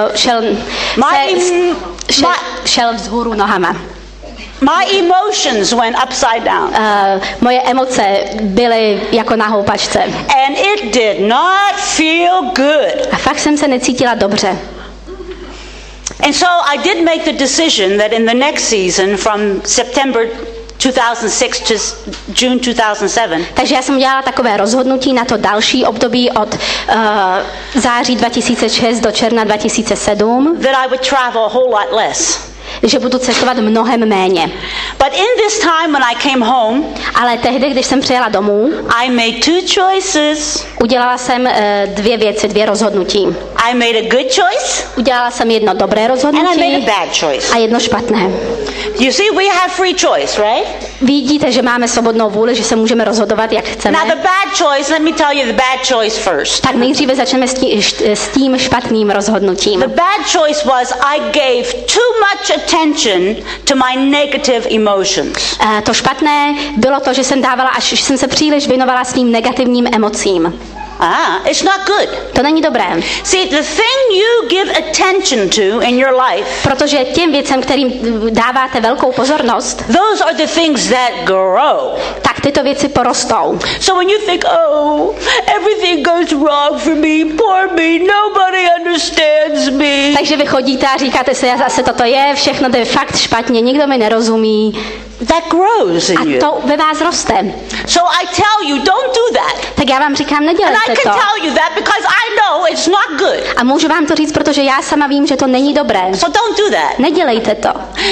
šel vzhůru nohama. My emotions went upside down. Moje emoce byly jako na houpačce. And it did not feel good. A fakt jsem se necítila dobře. And so I did make the decision that in the next season from September 2006 to June 2007, Takže já jsem udělala takové rozhodnutí na to další období od září 2006 do června 2007, that I would travel a whole lot less. že budu cestovat mnohem méně. But in this time when I came home, Ale tehdy, když jsem přijela domů, I made 2 choices. udělala jsem dvě rozhodnutí. I made a good choice Udělala jsem jedno dobré and I made rozhodnutí a bad choice. a jedno špatné. You see, we have free choice, right? Vidíte, že máme svobodnou vůli, že se můžeme rozhodovat, jak chceme. Now the bad choice, let me tell you the bad choice first. Tak nejdříve začneme s tím špatným rozhodnutím. The bad choice was I gave too much attention to my negative emotions. To špatné bylo to, že jsem se příliš věnovala svým negativním emocím. It's not good. To není dobré. See, the thing you give attention to in your life, Protože těm věcem, kterým dáváte velkou pozornost, those are the things that grow. tak tyto věci porostou. So when you think, oh, everything goes wrong for me, poor me, nobody understands me. Takže vy chodíte a říkáte si, zase toto je, všechno jde fakt špatně, nikdo mi nerozumí. That grows in A you. to ve vás roste. So I tell you, don't do that. Tak já vám říkám, And nedělejte I can to. tell you that because I know it's not good. A můžu vám to říct, protože já sama vím, že to není dobré. So don't do that. Nedělejte to.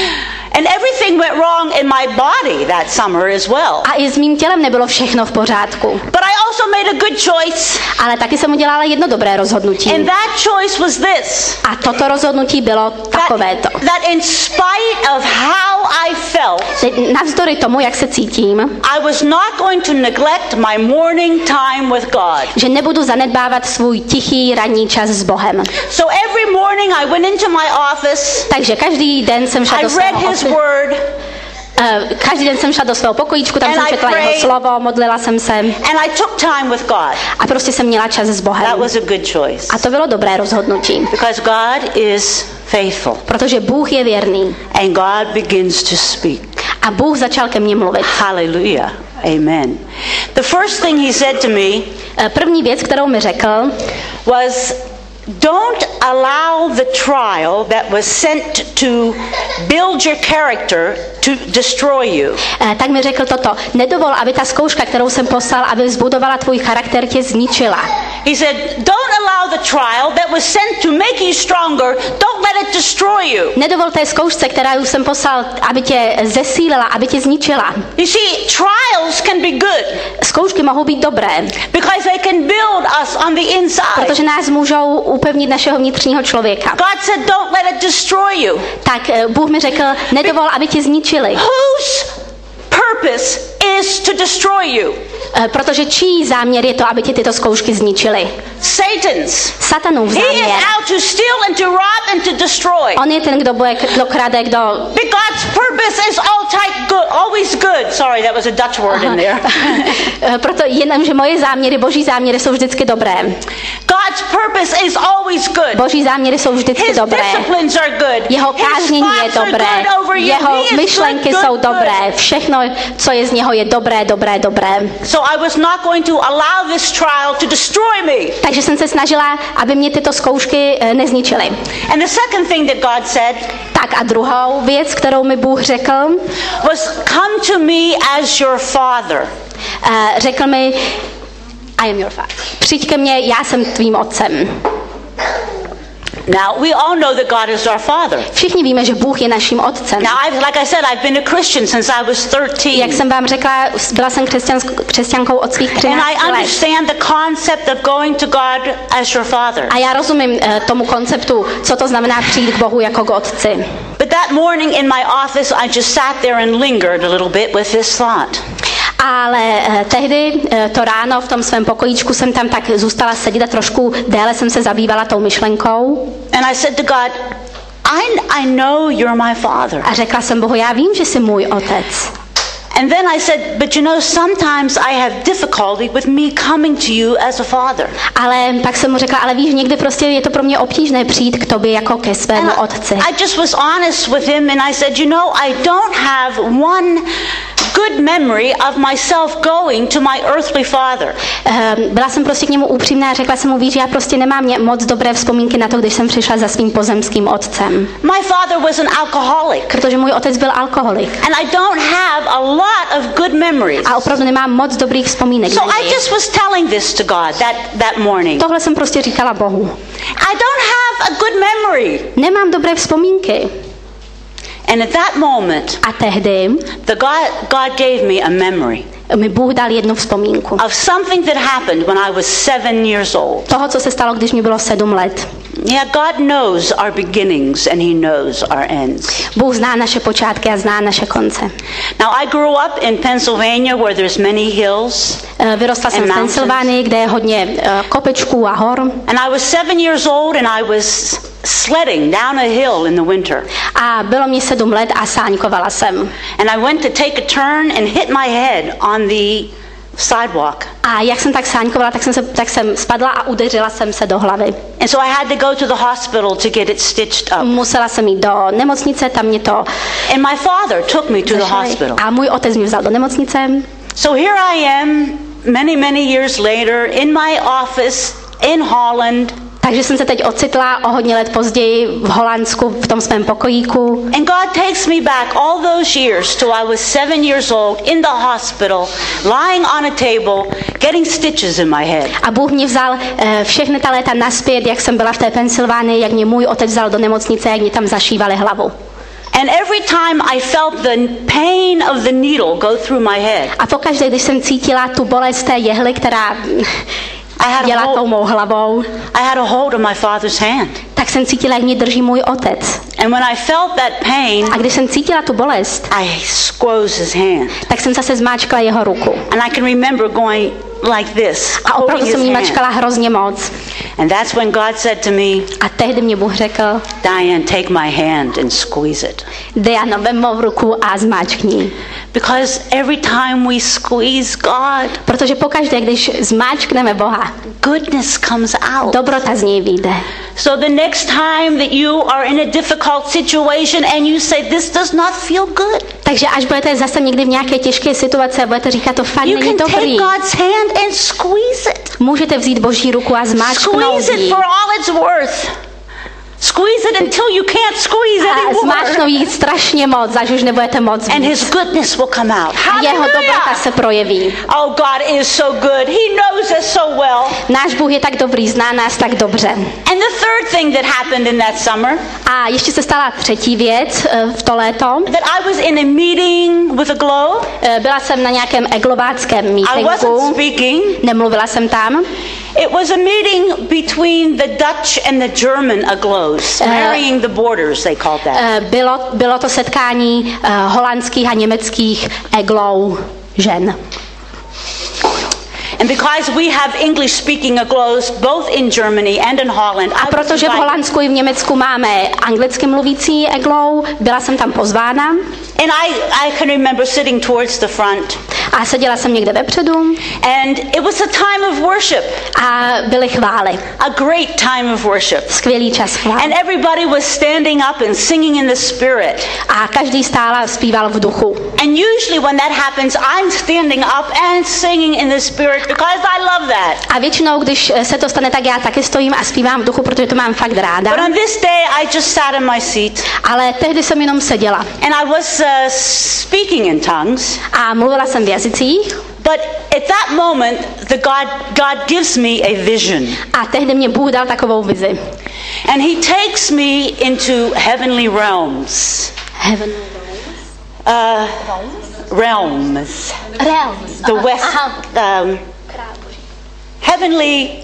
And everything went wrong in my body that summer as well. A i s mým tělem nebylo všechno v pořádku. But I also made a good choice. Ale taky jsem udělala jedno dobré rozhodnutí. And that choice was this. A toto rozhodnutí bylo takovéto. That in spite of how I felt, Navzdory tomu, jak se cítím, I was not going to neglect my morning time with God. že nebudu zanedbávat svůj tichý ranní čas s Bohem. So every morning I went into my office. Takže každý den jsem šla I do svého read his word. Každý den jsem šla do svého pokojíčku, tam jsem četla jeho slovo, modlila jsem se. And I took time with God. A prostě jsem měla čas s Bohem. That was a good choice. A to bylo dobré rozhodnutí. Because God is faithful. Protože Bůh je věrný. And God begins to speak. A Bůh začal ke mně mluvit. Hallelujah. Amen. The first thing he said to me, první věc, kterou mi řekl, was don't allow the trial that was sent to build your character to destroy you. Tak mi řekl toto. Nedovol, aby ta zkouška, kterou jsem poslal, aby vzbudovala tvůj charakter, tě zničila. He said, don't allow the trial that was sent to make you stronger, don't let it destroy you. Nedovol té zkoušce, kterou jsem poslal, aby tě zesílila, aby tě zničila. You see, trials can be good. Zkoušky mohou být dobré. Because they can build us on the inside. Protože nás můžou upevnit našeho vnitřního člověka. God said, don't let it destroy you. Tak Bůh mi řekl, nedovol, aby tě zničili. Whose purpose is to destroy you? Protože čí záměr je to, aby ti tyto zkoušky zničily? Satan's. Satanův He záměr. is out to steal and to rob and to destroy. On je ten, kdo krade, kdo... But God's purpose is always good. Sorry, that was a Dutch word in there. Proto jenom, že moje záměry, Boží záměry jsou vždycky dobré. God's purpose is always good. Boží záměry jsou vždycky His dobré. disciplines are good. Jeho káznění je His thoughts are dobré. good over you. Jeho He is myšlenky good, jsou good, dobré. good. Všechno, co je z něho, je dobré, dobré, dobré. So I was not going to allow this trial to destroy me. Takže jsem se snažila, aby mě tyto zkoušky nezničily. And the second thing that God said, tak a druhou věc, kterou mi Bůh řekl, was come to me as your father. Řekl mi, I am your father. Přijď ke mně, já jsem tvým otcem. Now, we all know that God is our Father. Všichni víme, že Bůh je naším otcem. Now, like I said, I've been a Christian since I was 13. Jak jsem vám řekla, byla jsem křesťankou od svých 13 let. And I let. understand the concept of going to God as your Father. A já rozumím tomu konceptu, co to znamená přijít k Bohu jako k otci. But that morning in my office, I just sat there and lingered a little bit with this thought. Ale tehdy to ráno v tom svém pokojíčku jsem tam tak zůstala sedět a trošku déle jsem se zabývala tou myšlenkou. And I said to God, I know you're my father. A řekla jsem Bohu, já vím, že jsi můj otec. And then I said, but you know, sometimes I have difficulty with me coming to you as a father. Ale pak jsem mu řekla, ale víš, někdy prostě je to pro mě obtížné přijít k tobě jako ke svému otci. I just was honest with him and I said, you know, I don't have one good memory of myself going to my earthly father. Byla jsem prostě k němu upřímná a řekla jsem mu, víš, já prostě nemám moc dobré vzpomínky na to, když jsem přišla za svým pozemským otcem. My father was an alcoholic. Protože můj otec byl alkoholik. And I don't have a lot of good memories. A opravdu nemám moc dobrých vzpomínek. So I just was telling this to God that morning. Tohle jsem prostě říkala Bohu. I don't have a good memory. Nemám dobré vzpomínky. And at that moment, a tehdy God gave me a memory. Mi Bůh dal jednu vzpomínku. Of something that happened when I was 7 years old. Toho, co se stalo, když mi bylo 7 let. Yeah, God knows our beginnings and he knows our ends. Bůh zná naše počátky a zná naše konce. Now I grew up in Pennsylvania where there's many hills. Vyrostla jsem v Pensylvánii, kde je hodně kopečků a hor. And I was 7 years old and I was sledding down a hill in the winter. A bylo mi 7 let a sáňkovala jsem. And I went to take a turn and hit my head on the sidewalk. A jak jsem tak sáňkovala, tak jsem spadla a udeřila jsem se do hlavy. And so I had to go to the hospital to get it stitched up. Musela jsem jít do nemocnice, tam mě to... And my father took me to the hospital. A můj otec mě vzal do nemocnice. So here I am, many years later, in my office in Holland. Takže jsem se teď ocitla o hodně let později v Holandsku v tom svém pokojíku. And God takes me back all those years till I was 7 years old in the hospital, lying on a table, getting stitches in my head. A Bůh mě vzal všechny ta léta naspět, jak jsem byla v té Pensylvánii, jak mě můj otec vzal do nemocnice, jak mě tam zašívali hlavu. And every time I felt the pain of the needle go through my head, A pokaždé, když jsem cítila tu bolest té jehly, která dělá tou mou hlavou, I had a hold of my Father's hand. tak jsem cítila, jak mě drží můj otec. And when I felt that pain, A když jsem cítila tu bolest, I squeezed his hand. tak jsem zase zmáčkla jeho ruku. And I can remember going like this, A opravdu holding jsem his jí hand. mačkala hrozně moc. And that's when God said to me, A tehdy mě Bůh řekl, Diane, take my hand and squeeze it. Diana, vem mou ruku a zmáčkni. Because every time we squeeze God, Protože pokaždé, když zmáčkneme Boha, goodness comes out. dobrota z něj vyjde. So the next time that you are in a difficult situation and you say, this does not feel good, Takže až budete zase někdy v nějaké těžké situaci a budete říkat, to fakt you není can take dobrý, God's hand and squeeze it. můžete vzít Boží ruku a zmáčknout Squeeze it ji. for all it's worth. Squeeze it until you can't squeeze A anymore. zmáčknout ji strašně moc, až už nebudete moc And víc. his goodness will come out. A jeho dobrota Hallelujah! se projeví. Oh, God is so good. He knows us so well. Náš Bůh je tak dobrý, zná nás tak dobře. And the third thing that happened in that summer, A ještě se stala třetí věc v to léto. that I was in a meeting with a glow. Byla jsem na nějakém eglováckém I wasn't meetingu. speaking. Nemluvila jsem tam. It was a meeting between the Dutch and the German aglows, marrying the borders, they called that. Bylo to setkání holandských a německých eglou žen. And because we have English-speaking aglows both in Germany and in Holland, A protože v Holandsku i v Německu máme anglicky mluvící eglou, byla jsem tam pozvána and I can remember sitting towards the front. a seděla jsem někde vepředu And it was a time of worship, a byly chvály. a great time of worship. Skvělý čas chvál. And everybody was standing up and singing in the Spirit. A každý stál a zpíval v duchu. And usually when that happens, I'm standing up and singing in the Spirit because I love that. A většinou, když se to stane, tak já taky stojím a zpívám v duchu, protože to mám fakt ráda. But on this day, I just sat in my seat Ale tehdy jsem jenom seděla and I was speaking in tongues. a mluvila jsem v jazycích. But at that moment, God gives me a vision. A tehdy mě Bůh dal takovou vizi. And he takes me into heavenly realms. Realms. The west. Heavenly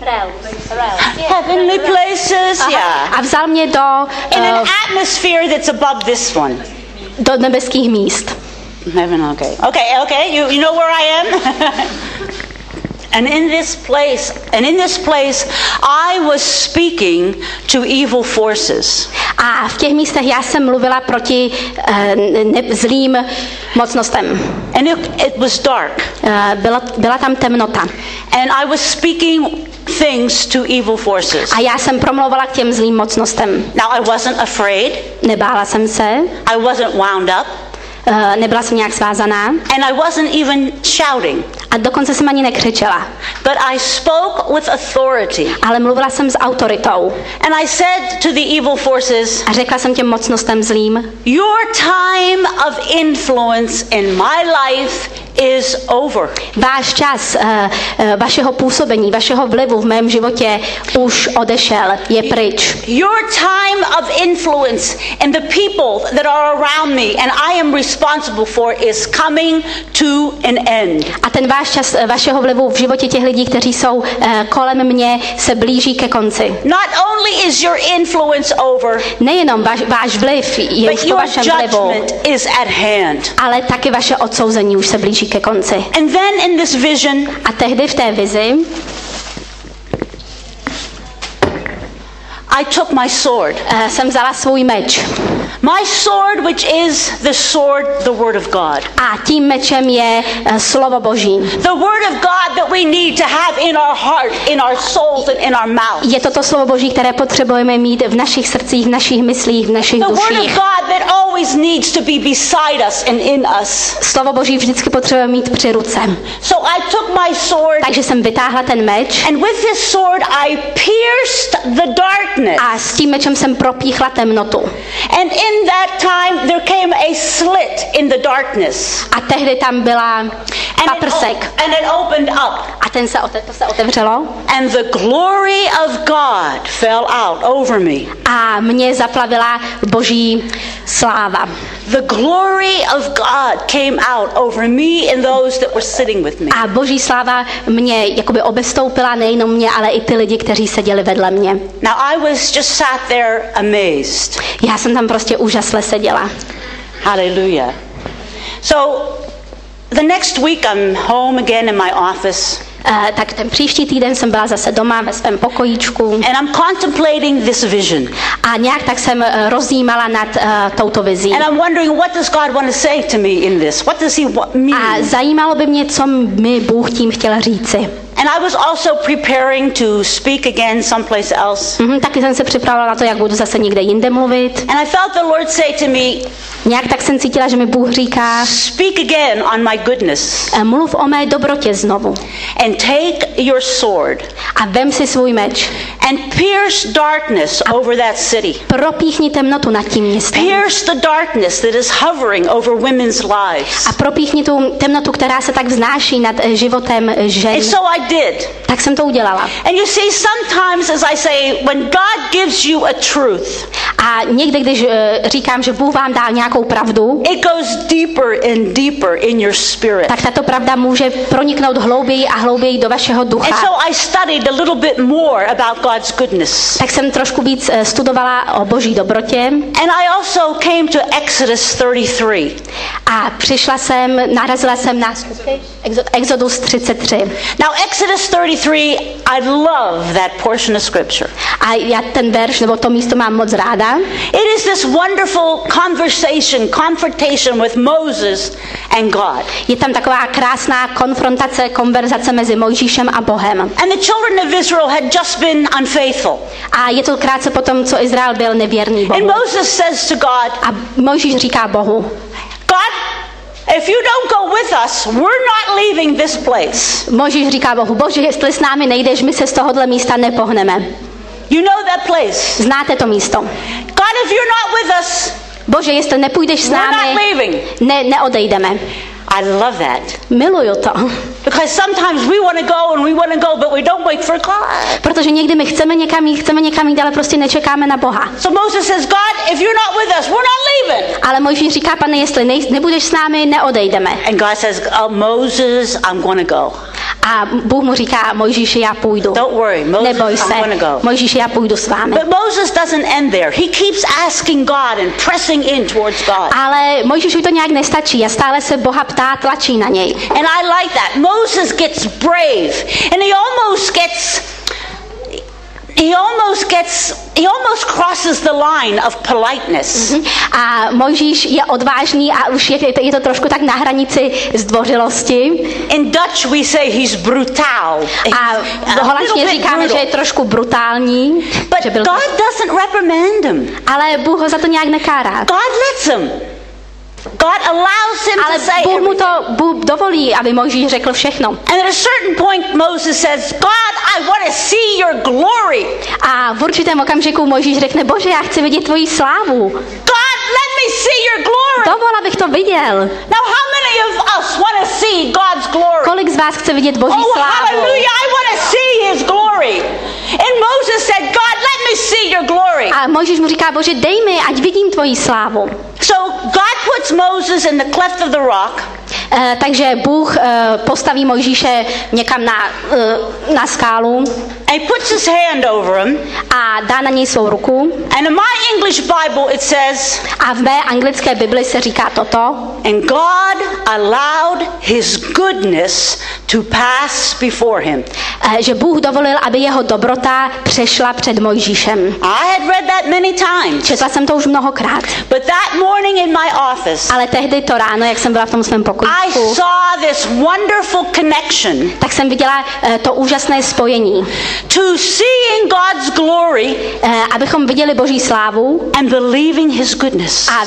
places, yeah. A vzal mě In an atmosphere that's above this one. do nebeských míst. Heaven, okay. You know where I am? And in this place, I was speaking to evil forces. A v těch místech já jsem mluvila proti zlým mocnostem. And it was dark. Byla tam temnota. And I was speaking things to evil forces. A já jsem promlouvala k těm zlým mocnostem. Now I wasn't afraid. Nebála jsem se. I wasn't wound up. Nebyla jsem nějak svázaná. And I wasn't even shouting. A dokonce jsem ani nekřičela. But I spoke with authority. Ale mluvila jsem s autoritou. And I said to the evil forces, A řekla jsem těm mocnostem zlým, your time of influence in my life is over. váš čas vašeho působení, vašeho vlivu v mém životě už odešel, je pryč. Your time of influence and the people that are around me and I am responsible for is coming to an end. A ten váš čas vašeho vlivu v životě těch lidí, kteří jsou kolem mě, se blíží ke konci. Not only is your influence over, Nejenom váš vliv je but už po your vašem vlivu, judgment is at hand. ale taky vaše odsouzení už se blíží ke konci. And then in this vision, A tehdy v té vizi I took my sword. jsem vzala svůj meč. My sword, which is the sword, the word of God. A tím mečem je slovo Boží. The word of God that we need to have in our heart, in our souls, and in our mouth. Je to slovo Boží, které potřebujeme mít v našich srdcích, v našich myslích, v našich The word of duších. God that always needs to be beside us and in us. Slovo Boží vždycky potřebujeme mít při ruce. So I took my sword, Takže jsem vytáhla ten meč and with this sword I pierced the darkness darkness. A s tím mečem jsem propíchla temnotu. And in that time there came a slit in the darkness. A tehdy tam byla paprsek. And it opened up. A to se otevřelo. And the glory of God fell out over me. A mě zaplavila Boží sláva. The glory of God came out over me and those that were sitting with me. A Boží sláva mě jakoby obestoupila, nejenom mě, ale i ty lidi, kteří seděli vedle mě. Now I was just sat there amazed. Já jsem tam prostě úžasle seděla. Hallelujah. So the next week I'm home again in my office. Tak ten příští týden jsem byla zase doma ve svém pokojíčku. And I'm contemplating this vision. A nějak tak jsem rozjímala nad touto vizí. And I'm wondering, what does God want to say to me in this? What does he mean? A zajímalo by mě, co mi Bůh tím chtěl říci. And I was also preparing to speak again someplace else. Taky jsem se připravila na to, jak budu zase někde jinde mluvit. And I felt the Lord say to me, nějak tak jsem cítila, že mi Bůh říká, speak again on my goodness. Mluv o mé dobrotě znovu. And take your sword. A vem si svůj meč. And pierce darkness over that city. Propíchni temnotu nad tím městem. Pierce the darkness that is hovering over women's lives. A propíchni tu temnotu, která se tak vznáší nad životem žen. And so I did. Tak jsem to udělala. And you see, sometimes, as I say, when God gives you a truth, a někdy, když říkám, že Bůh vám dá nějakou pravdu, it goes deeper and deeper in your spirit. Tak tato pravda může proniknout hlouběji a hlouběji do vašeho ducha. And so I studied a little bit more about God's goodness. Tak jsem trošku víc studovala o Boží dobrotě. And I also came to Exodus 33. A narazila jsem na Exodus 33. Now Exodus 33, I love that portion of scripture. A já ten verš nebo to místo mám moc ráda. It is this wonderful confrontation with Moses and God. Je tam taková krásná konverzace mezi Mojžíšem a Bohem. And the children of Israel had just been unfaithful. A je to krátce potom, co Izrael byl nevěrný Bohu. And Moses says to God, a Mojžíš říká Bohu, God, if you don't go with us, we're not leaving this place. Mojžíš říká Bohu, Bože, jestli s námi nejdeš, my se z tohohle místa nepohneme. You know that place. Znáte to místo. God, if you're not with us, Bože, jestli nepůjdeš s námi, neodejdeme. I love that. Miluju to. Because sometimes we want to go, but we don't wait for God. Protože někdy my chceme někam jít, ale prostě nečekáme na Boha. So Moses says, God, if you're not with us, we're not leaving. Ale Mojžíš říká, Pane, jestli nebudeš s námi, neodejdeme. And God says, oh, Moses, I'm going to go. A Bůh mu říká, Mojžíši, já půjdu. Don't worry, Moses, neboj se, I'm going to go. Mojžíši, já půjdu s vámi. But Moses doesn't end there. He keeps asking God and pressing in towards God. Ale Mojžíšovi to nějak nestačí a stále se Boha ptá, tlačí na něj. And I like that. Moses gets brave, and he almost crosses the line of politeness. A Mojžíš je odvážný a už je to trošku tak na hranici zdvořilosti. In Dutch we say he's brutal. A v holandštině říkáme, že je trošku brutální. But God doesn't reprimand him. Ale Bůh ho za to nějak nekárá. God lets him. God allows him to say Bůh mu to dovolí, aby Mojžíš řekl všechno. And at a certain point Moses says, God, I want to see your glory. A v určitém okamžiku Mojžíš řekne, Bože, já chci vidět tvoji slávu. God, let me see your glory. Dovol, abych to viděl. Now how many of us want to see God's glory? Kolik z vás chce vidět Boží slávu? Hallelujah, I want to see his glory. And Moses said, God, let me see your glory. A Mojžíš mu říká, Bože, dej mi, ať vidím tvoji slávu. So God puts Moses in the cleft of the rock. Takže Bůh postaví Mojžíše někam na skálu. And he puts his hand over him. A dá na něj svou ruku. And in my English Bible it says. A v mé anglické Bibli se říká toto. And God allowed his goodness to pass before him. Že Bůh dovolil, aby jeho dobrota přešla před Mojžíšem. I had read that many times. Četla jsem to už mnohokrát. But that morning in my office. Ale tehdy to ráno, jak jsem byla v tom svém pokoji. I saw this wonderful connection. Tak jsem viděla to úžasné spojení. To seeing God's glory. Abychom viděli Boží slávu. And believing his goodness.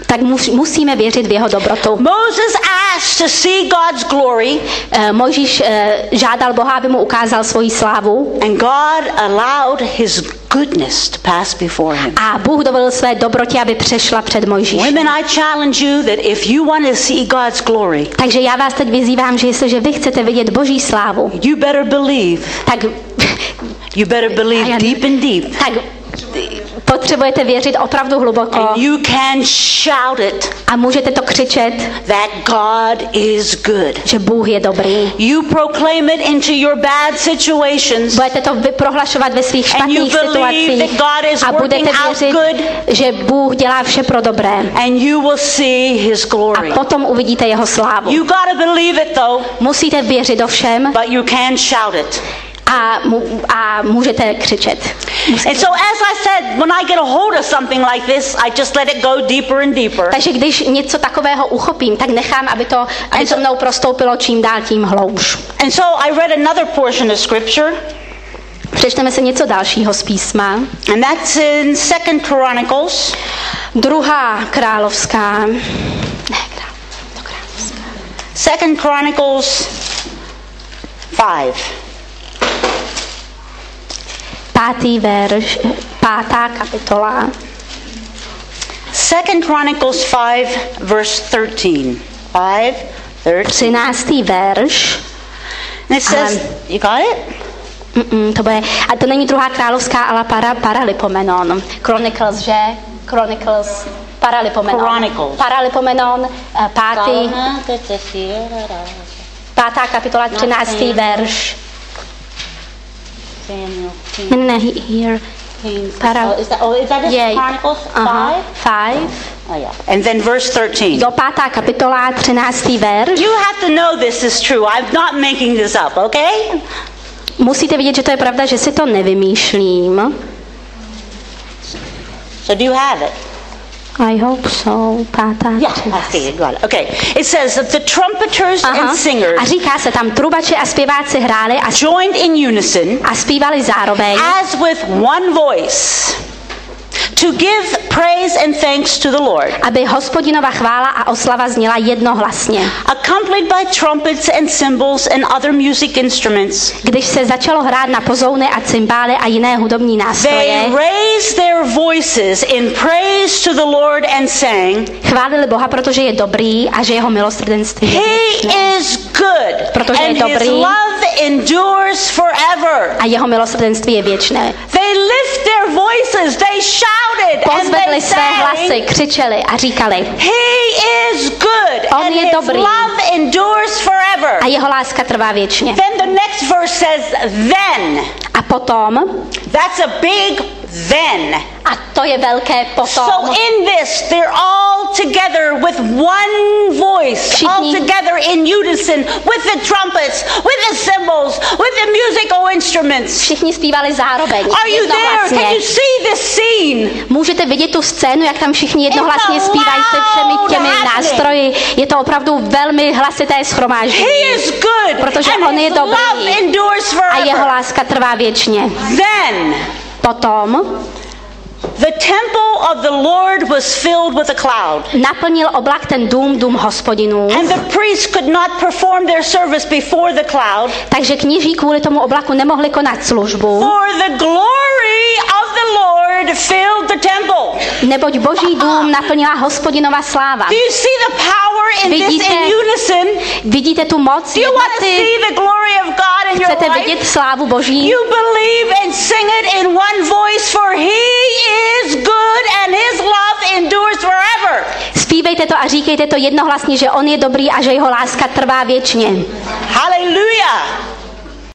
tak musíme věřit v jeho dobrotu. Moses asked to see God's glory. Mojžíš žádal Boha, aby mu ukázal svoji slávu. And God allowed his goodness to pass before him. A Bůh dovolil své dobrotě, aby přešla před Mojžíšem. Women, I challenge you that if you want to see God's glory, takže já vás teď vyzývám, že jestliže vy chcete vidět Boží slávu, you better believe. tak You better believe deep and deep. Tak potřebujete věřit opravdu hluboko. And you can shout it. A můžete to křičet. That God is good. Že Bůh je dobrý. You proclaim it into your bad situations. Budete to prohlašovat ve svých špatných situacích. A budete věřit, že Bůh dělá vše pro dobré. And you will see his glory. A potom uvidíte jeho slávu. You gotta believe it though. Musíte věřit ovšem. But you can shout it. A můžete křičet. And so as I said, when I get a hold of something like this, I just let it go deeper and deeper. Takže když něco takového uchopím, tak nechám, aby to mnou prostoupilo čím dál tím hloubš. And so I read another portion of scripture. Přečteme si něco dalšího z písma. And that's in 2 Chronicles. Druhá královská. Ne, královská. 2 Chronicles 5. 5. verš, 5. kapitola. 2 Chronicles 5 verse 13. 13. verš. And it says, you got it? To bude, a to není druhá královská, ale Paralipomenon. Chronicles, že? Chronicles, Paralipomenon. Chronicles. Paralipomenon, 5. 5. kapitola, 13. verš. Ne, here. Is that it? Chronicles 5? 5. Oh, yeah. And then verse 13. Do 5. kapitola, 13. verš. You have to know this is true. I'm not making this up, okay? Musíte vidět, že to je pravda, že si to nevymýšlím. So do you have it? I hope so. 5. Yeah, I see it. Got it. Okay. It says that the trumpeters and singers a říká se tam, trubači a zpěváci hráli a joined in unison a zpívali zároveň as with one voice to give praise and thanks to the Lord. Aby Hospodinova chvála a oslava zněla jednohlasně. Accompanied by trumpets and cymbals and other music instruments. Když se začalo hrát na pozouny a cymbály a jiné hudební nástroje, they raised their voices in praise to the Lord and sang. Chválili Boha, protože je dobrý a že jeho milosrdenství je věčné. He is good. Protože je dobrý. His love endures forever. A jeho milosrdenství je věčné. They lift their voices. They shouted. Pozvedli své hlasy, křičeli a říkali: He is good. On je dobrý. Love endures forever. A jeho láska trvá věčně. Then the next verse says, then. A potom. That's a big then. A to je velké potom. So in this, they're all together with one voice, all together in unison, with the trumpets, with the cymbals, with the musical instruments. Všichni zpívali zároveň. Are you there? Can you see this scene? Můžete vidět tu scénu, jak tam všichni jednohlasně zpívají se všemi těmi nástroji. Je to opravdu velmi hlasité shromáždění. He is good. Protože on je dobrý. A jeho láska trvá věčně. Then. Potom. The temple of the Lord was filled with a cloud. Naplnil oblak ten dům Hospodinů. And the priests could not perform their service before the cloud. Takže kněží kvůli tomu oblaku nemohli konat službu. For the glory of the Lord filled the temple. Neboť Boží dům naplnila Hospodinova sláva. Do you see the power in this in unison? Vidíte tu moc jednoty? Do you want to see the glory of God in your life? Chcete vidět slávu Boží? You believe and sing it in one voice, for He is good and His love endures forever. Zpívejte to a říkejte to jednohlasně, že on je dobrý a že jeho láska trvá věčně. Hallelujah.